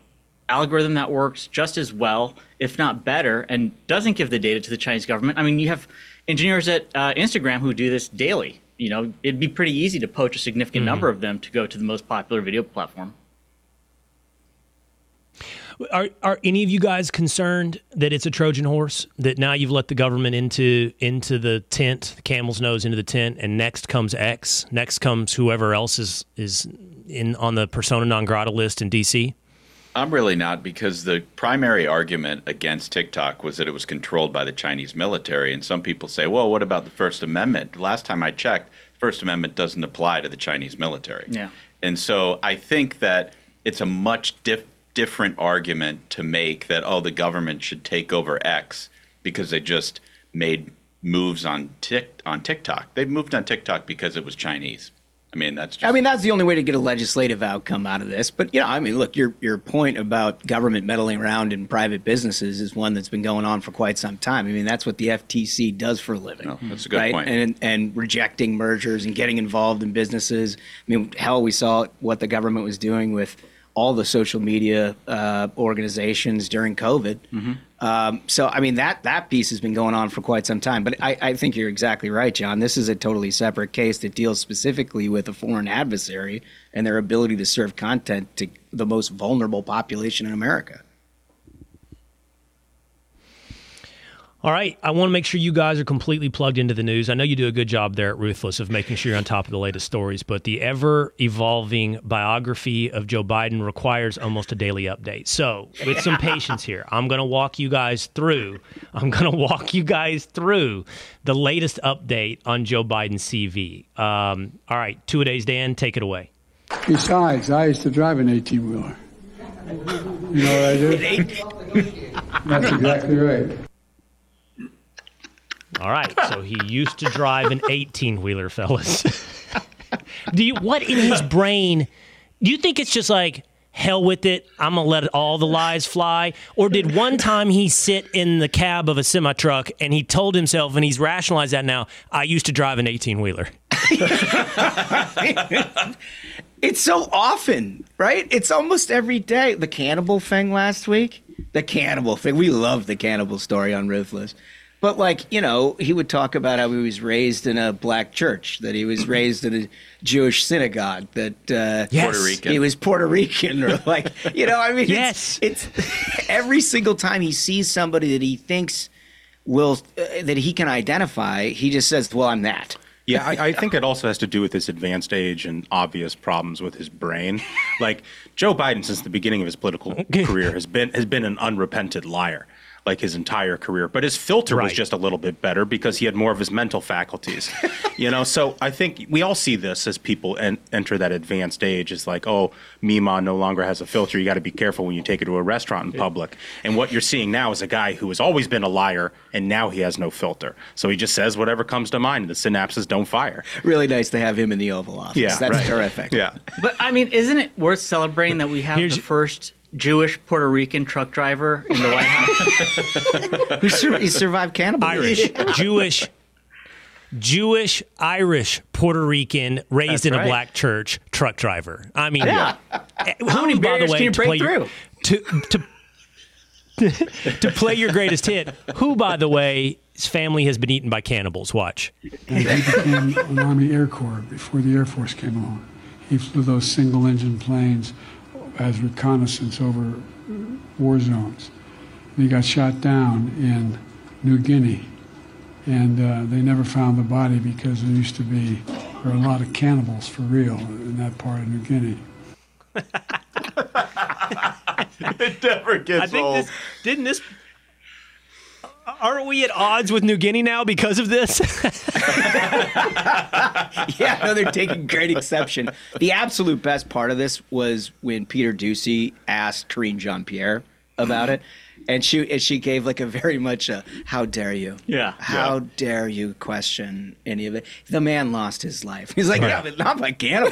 algorithm that works just as well, if not better, and doesn't give the data to the Chinese government. I mean, you have engineers at uh, Instagram who do this daily. You know, it'd be pretty easy to poach a significant mm-hmm. number of them to go to the most popular video platform. Are are any of you guys concerned that it's a Trojan horse? That now you've let the government into into the tent, the camel's nose into the tent, and next comes X, next comes whoever else is is in on the persona non grata list in D C? I'm really not, because the primary argument against TikTok was that it was controlled by the Chinese military, and some people say, well, what about the First Amendment? Last time I checked, the First Amendment doesn't apply to the Chinese military. Yeah. And so I think that it's a much different different argument to make that, oh, the government should take over X because they just made moves on Tik on TikTok. They moved on TikTok because it was Chinese. I mean, that's just... I mean, that's the only way to get a legislative outcome out of this. But, you know, I mean, look, your your point about government meddling around in private businesses is one that's been going on for quite some time. I mean, that's what the F T C does for a living. No, that's a good right? point. And, and rejecting mergers and getting involved in businesses. I mean, hell, we saw what the government was doing with all the social media uh, organizations during COVID. Mm-hmm. Um, so, I mean, that that piece has been going on for quite some time. But I, I think you're exactly right, John. This is a totally separate case that deals specifically with a foreign adversary and their ability to serve content to the most vulnerable population in America. All right, I want to make sure you guys are completely plugged into the news. I know you do a good job there at Ruthless of making sure you're on top of the latest stories, but the ever-evolving biography of Joe Biden requires almost a daily update. So, with some patience here, I'm going to walk you guys through. I'm going to walk you guys through the latest update on Joe Biden's C V. Um, all right, two-a-days, Dan, take it away. Besides, I used to drive an eighteen-wheeler. You know what I did? That's exactly right. All right, so he used to drive an eighteen-wheeler, fellas. Do you? What in his brain? Do you think it's just like, hell with it, I'm going to let all the lies fly? Or did one time he sit in the cab of a semi-truck and he told himself, and he's rationalized that now, I used to drive an eighteen-wheeler? It's so often, right? It's almost every day. The cannibal thing last week, the cannibal thing. We love the cannibal story on Ruthless. But, like, you know, he would talk about how he was raised in a black church, that he was raised in a Jewish synagogue, that uh, yes. Puerto Rican. he was Puerto Rican, or like, you know, I mean, yes. it's, it's every single time he sees somebody that he thinks will, uh, that he can identify, he just says, well, I'm that. Yeah, I, I think it also has to do with his advanced age and obvious problems with his brain. Like, Joe Biden, since the beginning of his political career, has been has been an unrepentant liar, like his entire career. But his filter right. was just a little bit better because he had more of his mental faculties. You know, so I think we all see this as people en- enter that advanced age. It's like, oh, Mima no longer has a filter. You got to be careful when you take it to a restaurant in public. And what you're seeing now is a guy who has always been a liar, and now he has no filter. So he just says whatever comes to mind. The synapses don't fire. Really nice to have him in the Oval Office. Yeah, That's right. terrific. Yeah. But, I mean, isn't it worth celebrating that we have Here's the first Jewish Puerto Rican truck driver in the White House? Who sur- he survived cannibalism. Irish, Jewish, Jewish, Irish, Puerto Rican, raised That's in a right. black church, truck driver. I mean, Yeah. who, How many by the barriers way, can you to break play your, to to to play your greatest hit, who, by the way, his family has been eaten by cannibals. Watch. And he became an Army Air Corps before the Air Force came along. He flew those single-engine planes as reconnaissance over war zones. And he got shot down in New Guinea, and uh, they never found the body because there used to be there were a lot of cannibals for real in that part of New Guinea. It never gets I think old. this didn't this. Aren't we at odds with New Guinea now because of this? Yeah, no, they're taking great exception. The absolute best part of this was when Peter Doocy asked Karine Jean-Pierre about it, and she and she gave like a very much a "How dare you? Yeah. How Yeah. dare you question any of it?" The man lost his life. He's like, "Yeah, but not by cannibals."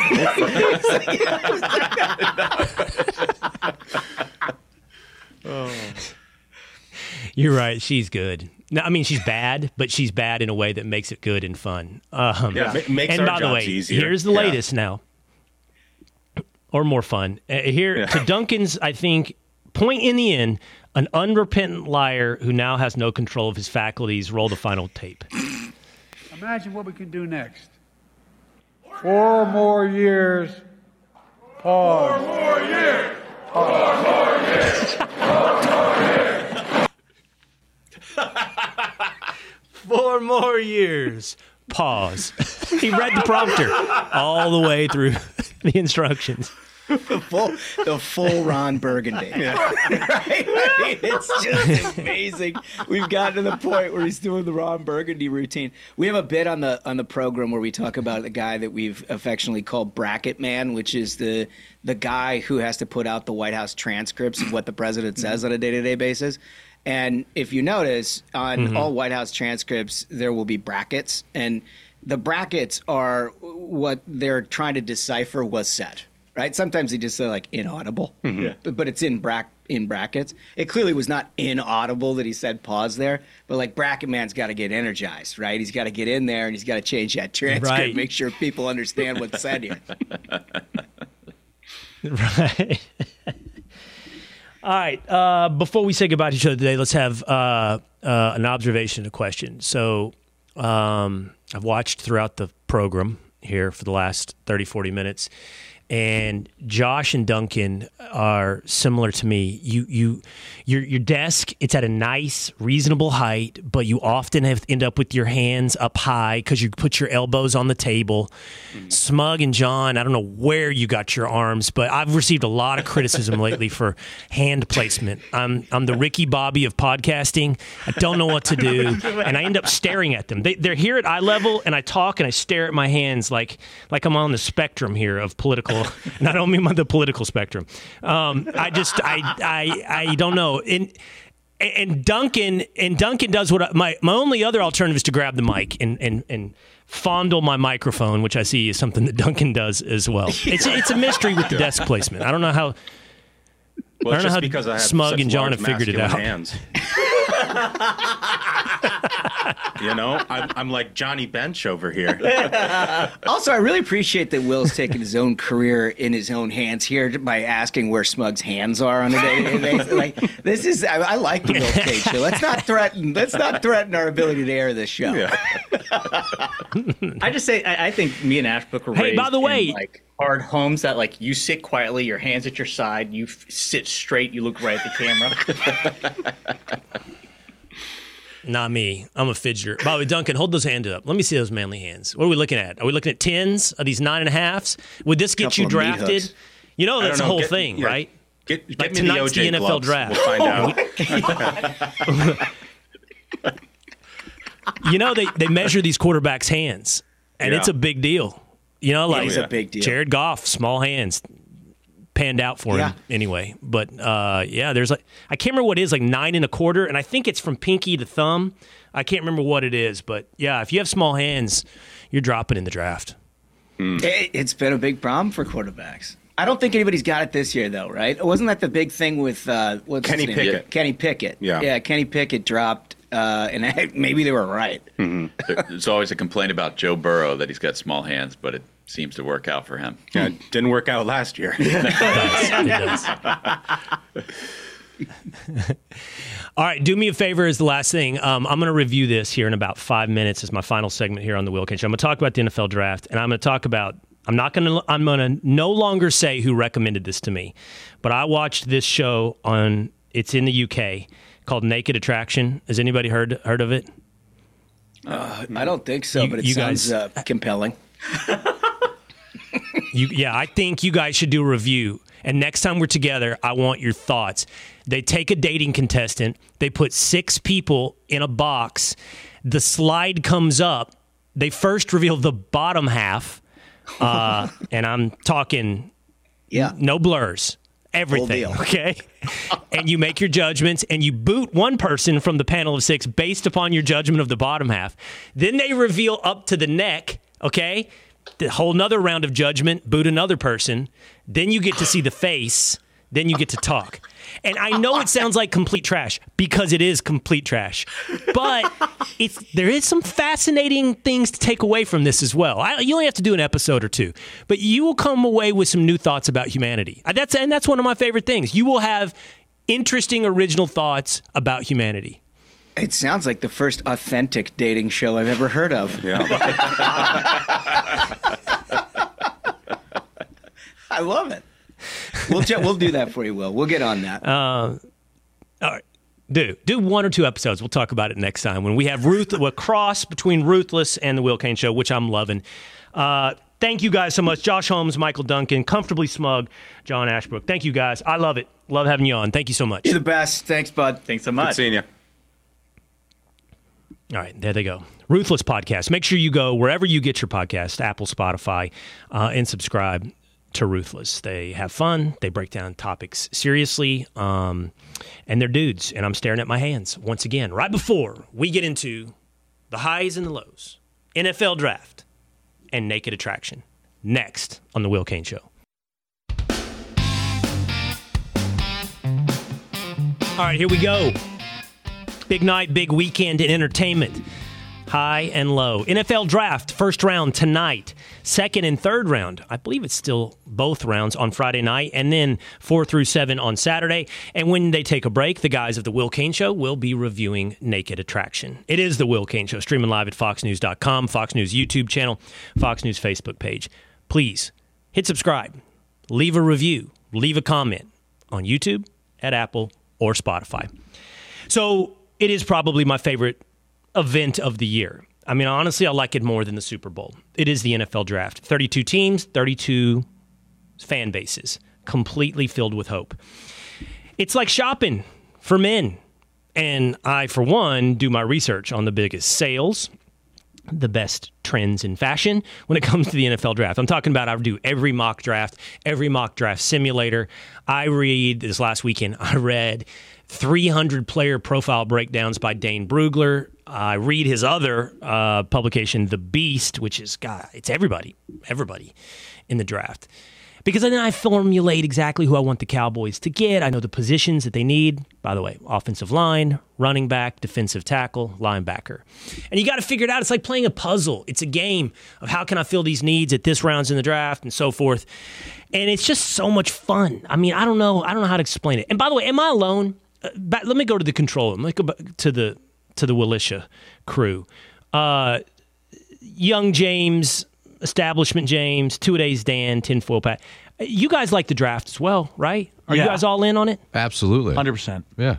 You're right. She's good. No, I mean, she's bad, but she's bad in a way that makes it good and fun. Um, Yeah, ma- makes and our by the jobs way, easier. here's the Yeah. latest now, or more fun. Uh, here Yeah. to Duncan's, I think, point in the end, an unrepentant liar who now has no control of his faculties. Roll the final tape. Imagine what we can do next. Four more years. Pause. Four more years. Four more years. Four more years. Four more years. Pause. He read the prompter all the way through the instructions. The full, the full Ron Burgundy. Yeah. Right? I mean, it's just amazing. We've gotten to the point where he's doing the Ron Burgundy routine. We have a bit on the on the program where we talk about the guy that we've affectionately called Bracket Man, which is the the guy who has to put out the White House transcripts of what the president says on a day-to-day basis. And if you notice, on mm-hmm. all White House transcripts, there will be brackets. And the brackets are what they're trying to decipher was said. Right? Sometimes they just say like inaudible, mm-hmm. yeah. but, but it's in bra- in brackets. It clearly was not inaudible that he said pause there, but like Bracket Man's got to get energized, right? He's got to get in there and he's got to change that transcript, right. Make sure people understand what's said here. Right. All right. Uh, before we say goodbye to each other today, let's have uh, uh, an observation, a question. So um, I've watched throughout the program here for the last thirty, forty minutes. And Josh and Duncan are similar to me. You, you, your, your desk, it's at a nice, reasonable height, but you often have end up with your hands up high because you put your elbows on the table. Mm-hmm. Smug and John, I don't know where you got your arms, but I've received a lot of criticism lately for hand placement. I'm, I'm the Ricky Bobby of podcasting. I don't know what to do, and I end up staring at them. They, they're here at eye level, and I talk and I stare at my hands like, like I'm on the spectrum here of political. And I don't mean on the political spectrum. Um, I just, I, I, I don't know. And, and Duncan, and Duncan does what I, my my only other alternative is to grab the mic and and and fondle my microphone, which I see is something that Duncan does as well. It's it's a mystery with the desk placement. I don't know how. Well, I don't know how because I have Smug and John large, have figured it out. Hands. You know, I'm, I'm like Johnny Bench over here. Also, I really appreciate that Will's taking his own career in his own hands here by asking where Smug's hands are on a day-to-day basis. Like, this is, I, I like the Will Cage show. Let's not threaten. Let's not threaten our ability to air this show. Yeah. I just say, I, I think me and Ashbrook were hey, raised by the way, in, like hard homes that like you sit quietly, your hands at your side, you f- sit straight, you look right at the camera. Not me. I'm a fidgeter. By the way, Duncan, hold those hands up. Let me see those manly hands. What are we looking at? Are we looking at tens? Are these nine and a halves? Would this get you drafted? You know that's the whole get, thing, yeah. right? Get, get like me tonight's the, O J the N F L gloves. draft. We'll find out. You know, they, they measure these quarterbacks' hands, and Yeah. it's a big deal. You know, like It's a big deal. Jared Goff, small hands, panned out for Yeah. him anyway. But uh, yeah, there's like I can't remember what it is, like nine and a quarter, and I think it's from pinky to thumb. I can't remember what it is, but yeah, if you have small hands, you're dropping in the draft. It, it's been a big problem for quarterbacks. I don't think anybody's got it this year, though, right? Wasn't that the big thing with uh, what's Kenny his name? Pickett. Kenny Pickett. Yeah. yeah. Kenny Pickett dropped, uh, and I, maybe they were right. There- There's always a complaint about Joe Burrow that he's got small hands, but it seems to work out for him. Yeah, it didn't work out last year. It does. It does. All right, do me a favor as the last thing. Um, I'm going to review this here in about five minutes as my final segment here on the Will Cage Show. I'm going to talk about the N F L draft, and I'm going to talk about. I'm not going to. I'm going to no longer say who recommended this to me, but I watched this show on. It's in the U K called Naked Attraction. Has anybody heard heard of it? Uh, I don't think so, You- but it you sounds guys- uh, compelling. You, yeah, I think you guys should do a review. And next time we're together, I want your thoughts. They take a dating contestant. They put six people in a box. The slide comes up. They first reveal the bottom half. Uh, and I'm talking Yeah. no blurs. Everything, deal. okay? And you make your judgments, and you boot one person from the panel of six based upon your judgment of the bottom half. Then they reveal up to the neck, okay? The whole another round of judgment, boot another person. Then you get to see the face. Then you get to talk. And I know it sounds like complete trash because it is complete trash. But it's there is some fascinating things to take away from this as well. I, you only have to do an episode or two, but you will come away with some new thoughts about humanity. That's and that's one of my favorite things. You will have interesting, original thoughts about humanity. It sounds like the first authentic dating show I've ever heard of. Yeah. I love it. We'll ch- we'll do that for you, Will. We'll get on that. Uh, all right. Do do one or two episodes. We'll talk about it next time when we have Ruth a cross between Ruthless and the Will Cain Show, which I'm loving. Uh, thank you guys so much, Josh Holmes, Michael Duncan, Comfortably Smug, John Ashbrook. Thank you guys. I love it. Love having you on. Thank you so much. You're the best. Thanks, bud. Thanks so much. Good seeing you. All right, there they go. Ruthless Podcast. Make sure you go wherever you get your podcast, Apple, Spotify, uh, and subscribe to Ruthless. They have fun. They break down topics seriously, um, and they're dudes. And I'm staring at my hands once again, right before we get into the highs and the lows, N F L Draft, and Naked Attraction. Next on The Will Cain Show. All right, here we go. Big night, big weekend in entertainment. High and low. N F L Draft, first round tonight. Second and third round, I believe it's still both rounds on Friday night, and then four through seven on Saturday. And when they take a break, the guys of The Will Cain Show will be reviewing Naked Attraction. It is The Will Cain Show, streaming live at fox news dot com, Fox News YouTube channel, Fox News Facebook page. Please hit subscribe, leave a review, leave a comment on YouTube, at Apple, or Spotify. So it is probably my favorite event of the year. I mean, honestly, I like it more than the Super Bowl. It is the N F L Draft. thirty-two teams, thirty-two fan bases, completely filled with hope. It's like shopping for men. And I, for one, do my research on the biggest sales, the best trends in fashion when it comes to the N F L Draft. I'm talking about I do every mock draft, every mock draft simulator. I read, this last weekend, I read three hundred player profile breakdowns by Dane Brugler. I read his other uh, publication, The Beast, which is, God, it's everybody, everybody in the draft. Because then I formulate exactly who I want the Cowboys to get. I know the positions that they need. By the way, offensive line, running back, defensive tackle, linebacker. And you got to figure it out. It's like playing a puzzle. It's a game of how can I fill these needs at this rounds in the draft and so forth. And it's just so much fun. I mean, I don't know. I don't know how to explain it. And by the way, am I alone? Uh, back, let me go to the control room. Let me go back to the to the Willisha crew. Uh, young James, Establishment James, Two A Days Dan, Tinfoil Pat. You guys like the draft as well, right? Are yeah. you guys all in on it? Absolutely. one hundred percent. Yeah.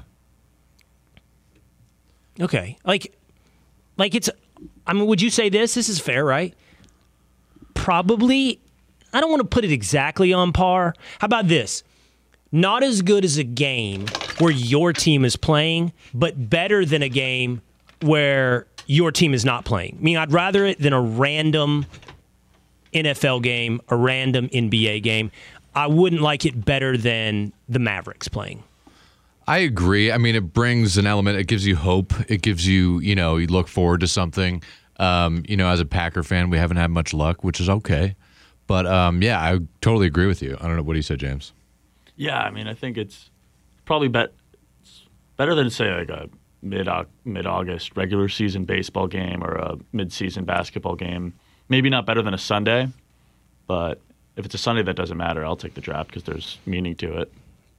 Okay. Like, like it's, I mean, would you say this? This is fair, right? Probably, I don't want to put it exactly on par. How about this? Not as good as a game where your team is playing, but better than a game where your team is not playing. I mean, I'd rather it than a random N F L game, a random N B A game. I wouldn't like it better than the Mavericks playing. I agree. I mean, it brings an element. It gives you hope. It gives you, you know, you look forward to something. Um, you know, as a Packer fan, we haven't had much luck, which is okay. But, um, yeah, I totally agree with you. I don't know. What do you say, James? Yeah, I mean, I think it's probably bet, it's better than, say, like a mid mid-August regular season baseball game or a mid-season basketball game. Maybe not better than a Sunday, but if it's a Sunday, that doesn't matter. I'll take the draft because there's meaning to it.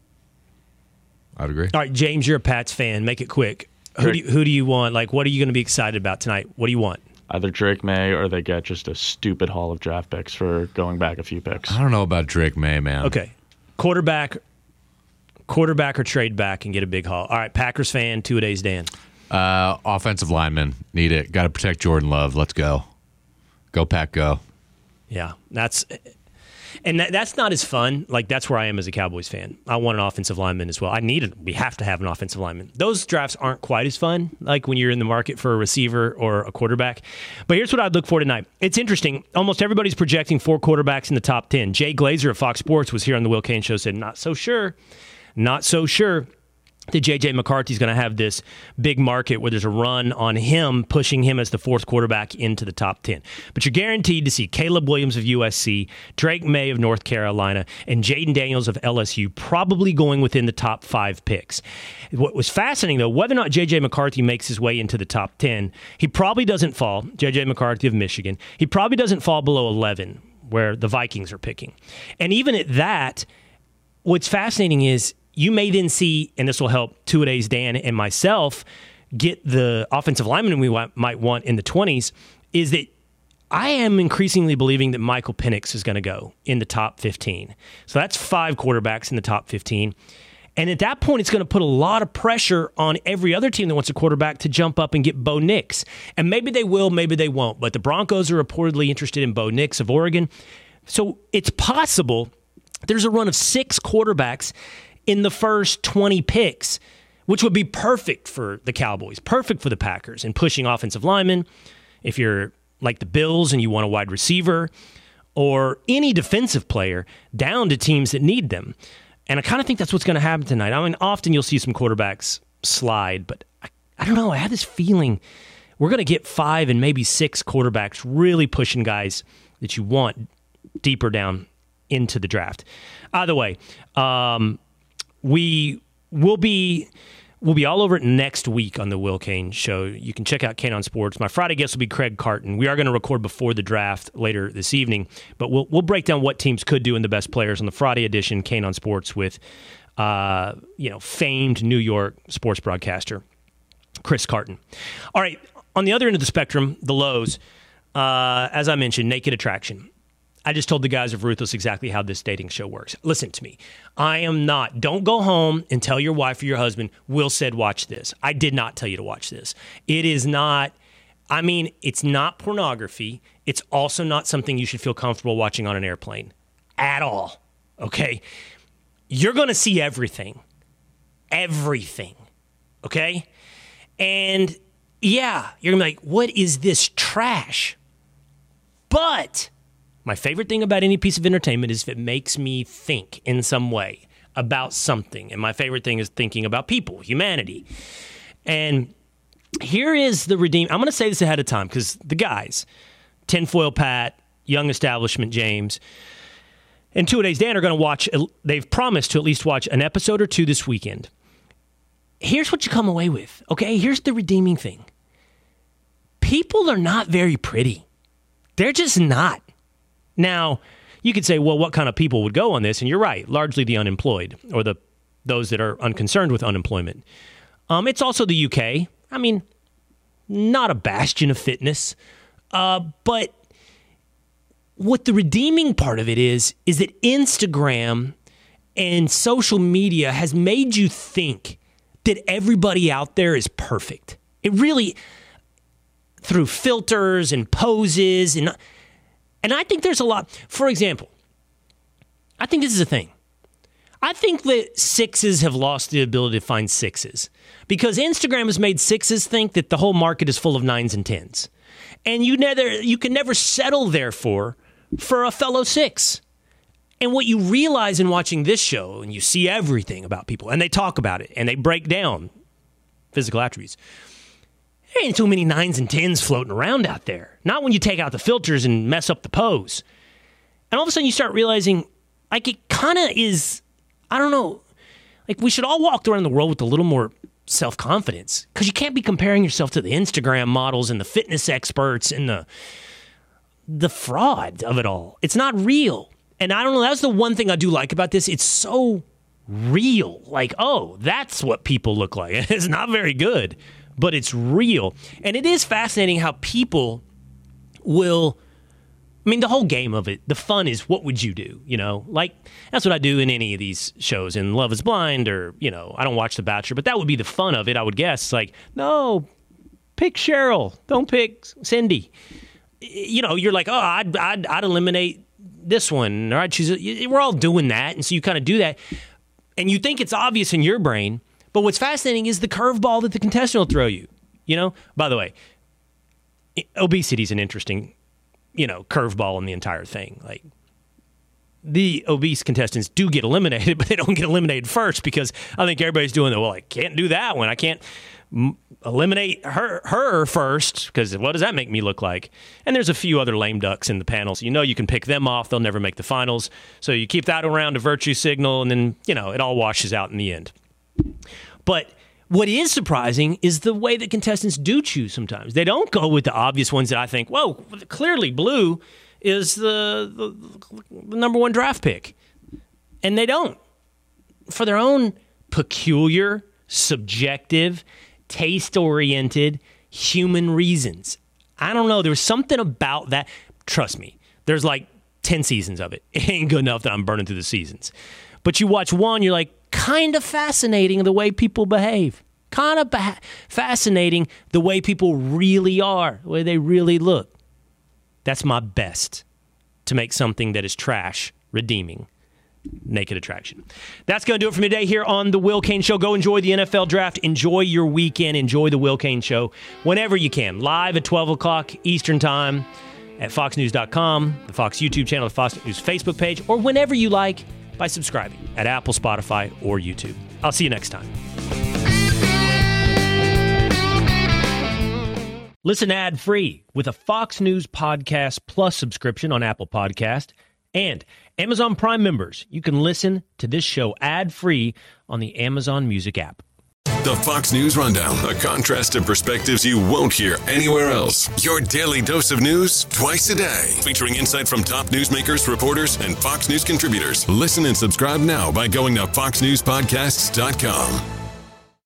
I'd agree. All right, James, you're a Pats fan. Make it quick. Who do you, who do you want? Like, what are you going to be excited about tonight? What do you want? Either Drake May or they get just a stupid haul of draft picks for going back a few picks. I don't know about Drake May, man. Okay. Quarterback, quarterback or trade back and get a big haul. All right, Packers fan, Two A Days Dan. Uh, offensive lineman. Need it. Got to protect Jordan Love. Let's go. Go, Pack, go. Yeah, that's and that, that's not as fun. Like, that's where I am as a Cowboys fan. I want an offensive lineman as well. I need it. We have to have an offensive lineman. Those drafts aren't quite as fun, like when you're in the market for a receiver or a quarterback. But here's what I'd look for tonight. It's interesting. Almost everybody's projecting four quarterbacks in the top ten. Jay Glazer of Fox Sports was here on the Will Cain Show, said, not so sure. Not so sure that J J McCarthy's going to have this big market where there's a run on him, pushing him as the fourth quarterback into the top ten. But you're guaranteed to see Caleb Williams of U S C, Drake May of North Carolina, and Jaden Daniels of L S U probably going within the top five picks. What was fascinating, though, whether or not J J McCarthy makes his way into the top ten, he probably doesn't fall, J J McCarthy of Michigan, he probably doesn't fall below eleven, where the Vikings are picking. And even at that, what's fascinating is you may then see, and this will help Two-A-Days Dan and myself get the offensive lineman we want, might want in the twenties, is that I am increasingly believing that Michael Penix is going to go in the top fifteen. So that's five quarterbacks in the top fifteen. And at that point, it's going to put a lot of pressure on every other team that wants a quarterback to jump up and get Bo Nix. And maybe they will, maybe they won't. But the Broncos are reportedly interested in Bo Nix of Oregon. So it's possible there's a run of six quarterbacks in the first twenty picks, which would be perfect for the Cowboys, perfect for the Packers, and pushing offensive linemen. If you're like the Bills and you want a wide receiver or any defensive player down to teams that need them. And I kind of think that's what's going to happen tonight. I mean, often you'll see some quarterbacks slide, but I, I don't know. I have this feeling we're going to get five and maybe six quarterbacks really pushing guys that you want deeper down into the draft. Either way, um, we will be we'll be all over it next week on the Will Cain Show. You can check out Cain on Sports. My Friday guest will be Craig Carton. We are going to record before the draft later this evening, but we'll we'll break down what teams could do in the best players on the Friday edition, Cain on Sports, with uh, you know famed New York sports broadcaster Chris Carton. All right, on the other end of the spectrum, the lows, uh, as I mentioned, Naked Attraction. I just told the guys of Ruthless exactly how this dating show works. Listen to me. I am not, don't go home and tell your wife or your husband, Will said watch this. I did not tell you to watch this. It is not, I mean, it's not pornography. It's also not something you should feel comfortable watching on an airplane at all, okay? You're going to see everything. Everything, okay? And yeah, you're going to be like, what is this trash? But my favorite thing about any piece of entertainment is if it makes me think in some way about something. And my favorite thing is thinking about people, humanity. And here is the redeem. I'm going to say this ahead of time because the guys, Tinfoil Pat, Young Establishment James, and Two-A-Days Dan are going to watch, they've promised to at least watch an episode or two this weekend. Here's what you come away with, okay? Here's the redeeming thing. People are not very pretty. They're just not. Now, you could say, well, what kind of people would go on this? And you're right, largely the unemployed or the those that are unconcerned with unemployment. Um, it's also the U K. I mean, not a bastion of fitness. Uh, but what the redeeming part of it is, is that Instagram and social media has made you think that everybody out there is perfect. It really, through filters and poses and... And I think there's a lot. For example, I think this is a thing. I think that sixes have lost the ability to find sixes because Instagram has made sixes think that the whole market is full of nines and tens. And you never, you can never settle, therefore, for a fellow six. And what you realize in watching this show, and you see everything about people, and they talk about it, and they break down physical attributes, there ain't too many nines and tens floating around out there. Not when you take out the filters and mess up the pose. And all of a sudden you start realizing, like, it kind of is, I don't know, like we should all walk around the world with a little more self-confidence because you can't be comparing yourself to the Instagram models and the fitness experts and the the fraud of it all. It's not real. And I don't know, that's the one thing I do like about this. It's so real. Like, oh, that's what people look like. It's not very good. But it's real. And it is fascinating how people will, I mean, the whole game of it, the fun is what would you do, you know? Like, that's what I do in any of these shows, in Love is Blind or, you know, I don't watch The Bachelor, but that would be the fun of it, I would guess. Like, no, pick Cheryl, don't pick Cindy. You know, you're like, oh, I'd, I'd, I'd eliminate this one, or I'd choose it. We're all doing that, and so you kind of do that. And you think it's obvious in your brain. But what's fascinating is the curveball that the contestant will throw you. You know, by the way, obesity is an interesting, you know, curveball in the entire thing. Like, the obese contestants do get eliminated, but they don't get eliminated first because I think everybody's doing the, well, I can't do that one. I can't m- eliminate her her first because what does that make me look like? And there's a few other lame ducks in the panel, so you know you can pick them off. They'll never make the finals. So you keep that around a virtue signal, and then, you know, it all washes out in the end. But what is surprising is the way that contestants do choose sometimes. They don't go with the obvious ones that I think, whoa, clearly Blue is the, the, the number one draft pick. And they don't. For their own peculiar, subjective, taste-oriented, human reasons. I don't know. There's something about that. Trust me, there's like ten seasons of it. It ain't good enough that I'm burning through the seasons. But you watch one, you're like, kind of fascinating the way people behave. Kind of ba- fascinating the way people really are, the way they really look. That's my best to make something that is trash redeeming. Naked Attraction. That's going to do it for me today here on The Will Cain Show. Go enjoy the N F L Draft. Enjoy your weekend. Enjoy The Will Cain Show whenever you can. Live at twelve o'clock Eastern Time at fox news dot com, the Fox YouTube channel, the Fox News Facebook page, or whenever you like by subscribing at Apple, Spotify, or YouTube. I'll see you next time. Listen ad-free with a Fox News Podcast Plus subscription on Apple Podcast. And Amazon Prime members, you can listen to this show ad-free on the Amazon Music app. The Fox News Rundown, a contrast of perspectives you won't hear anywhere else. Your daily dose of news twice a day, featuring insight from top newsmakers, reporters, and Fox News contributors. Listen and subscribe now by going to fox news podcasts dot com.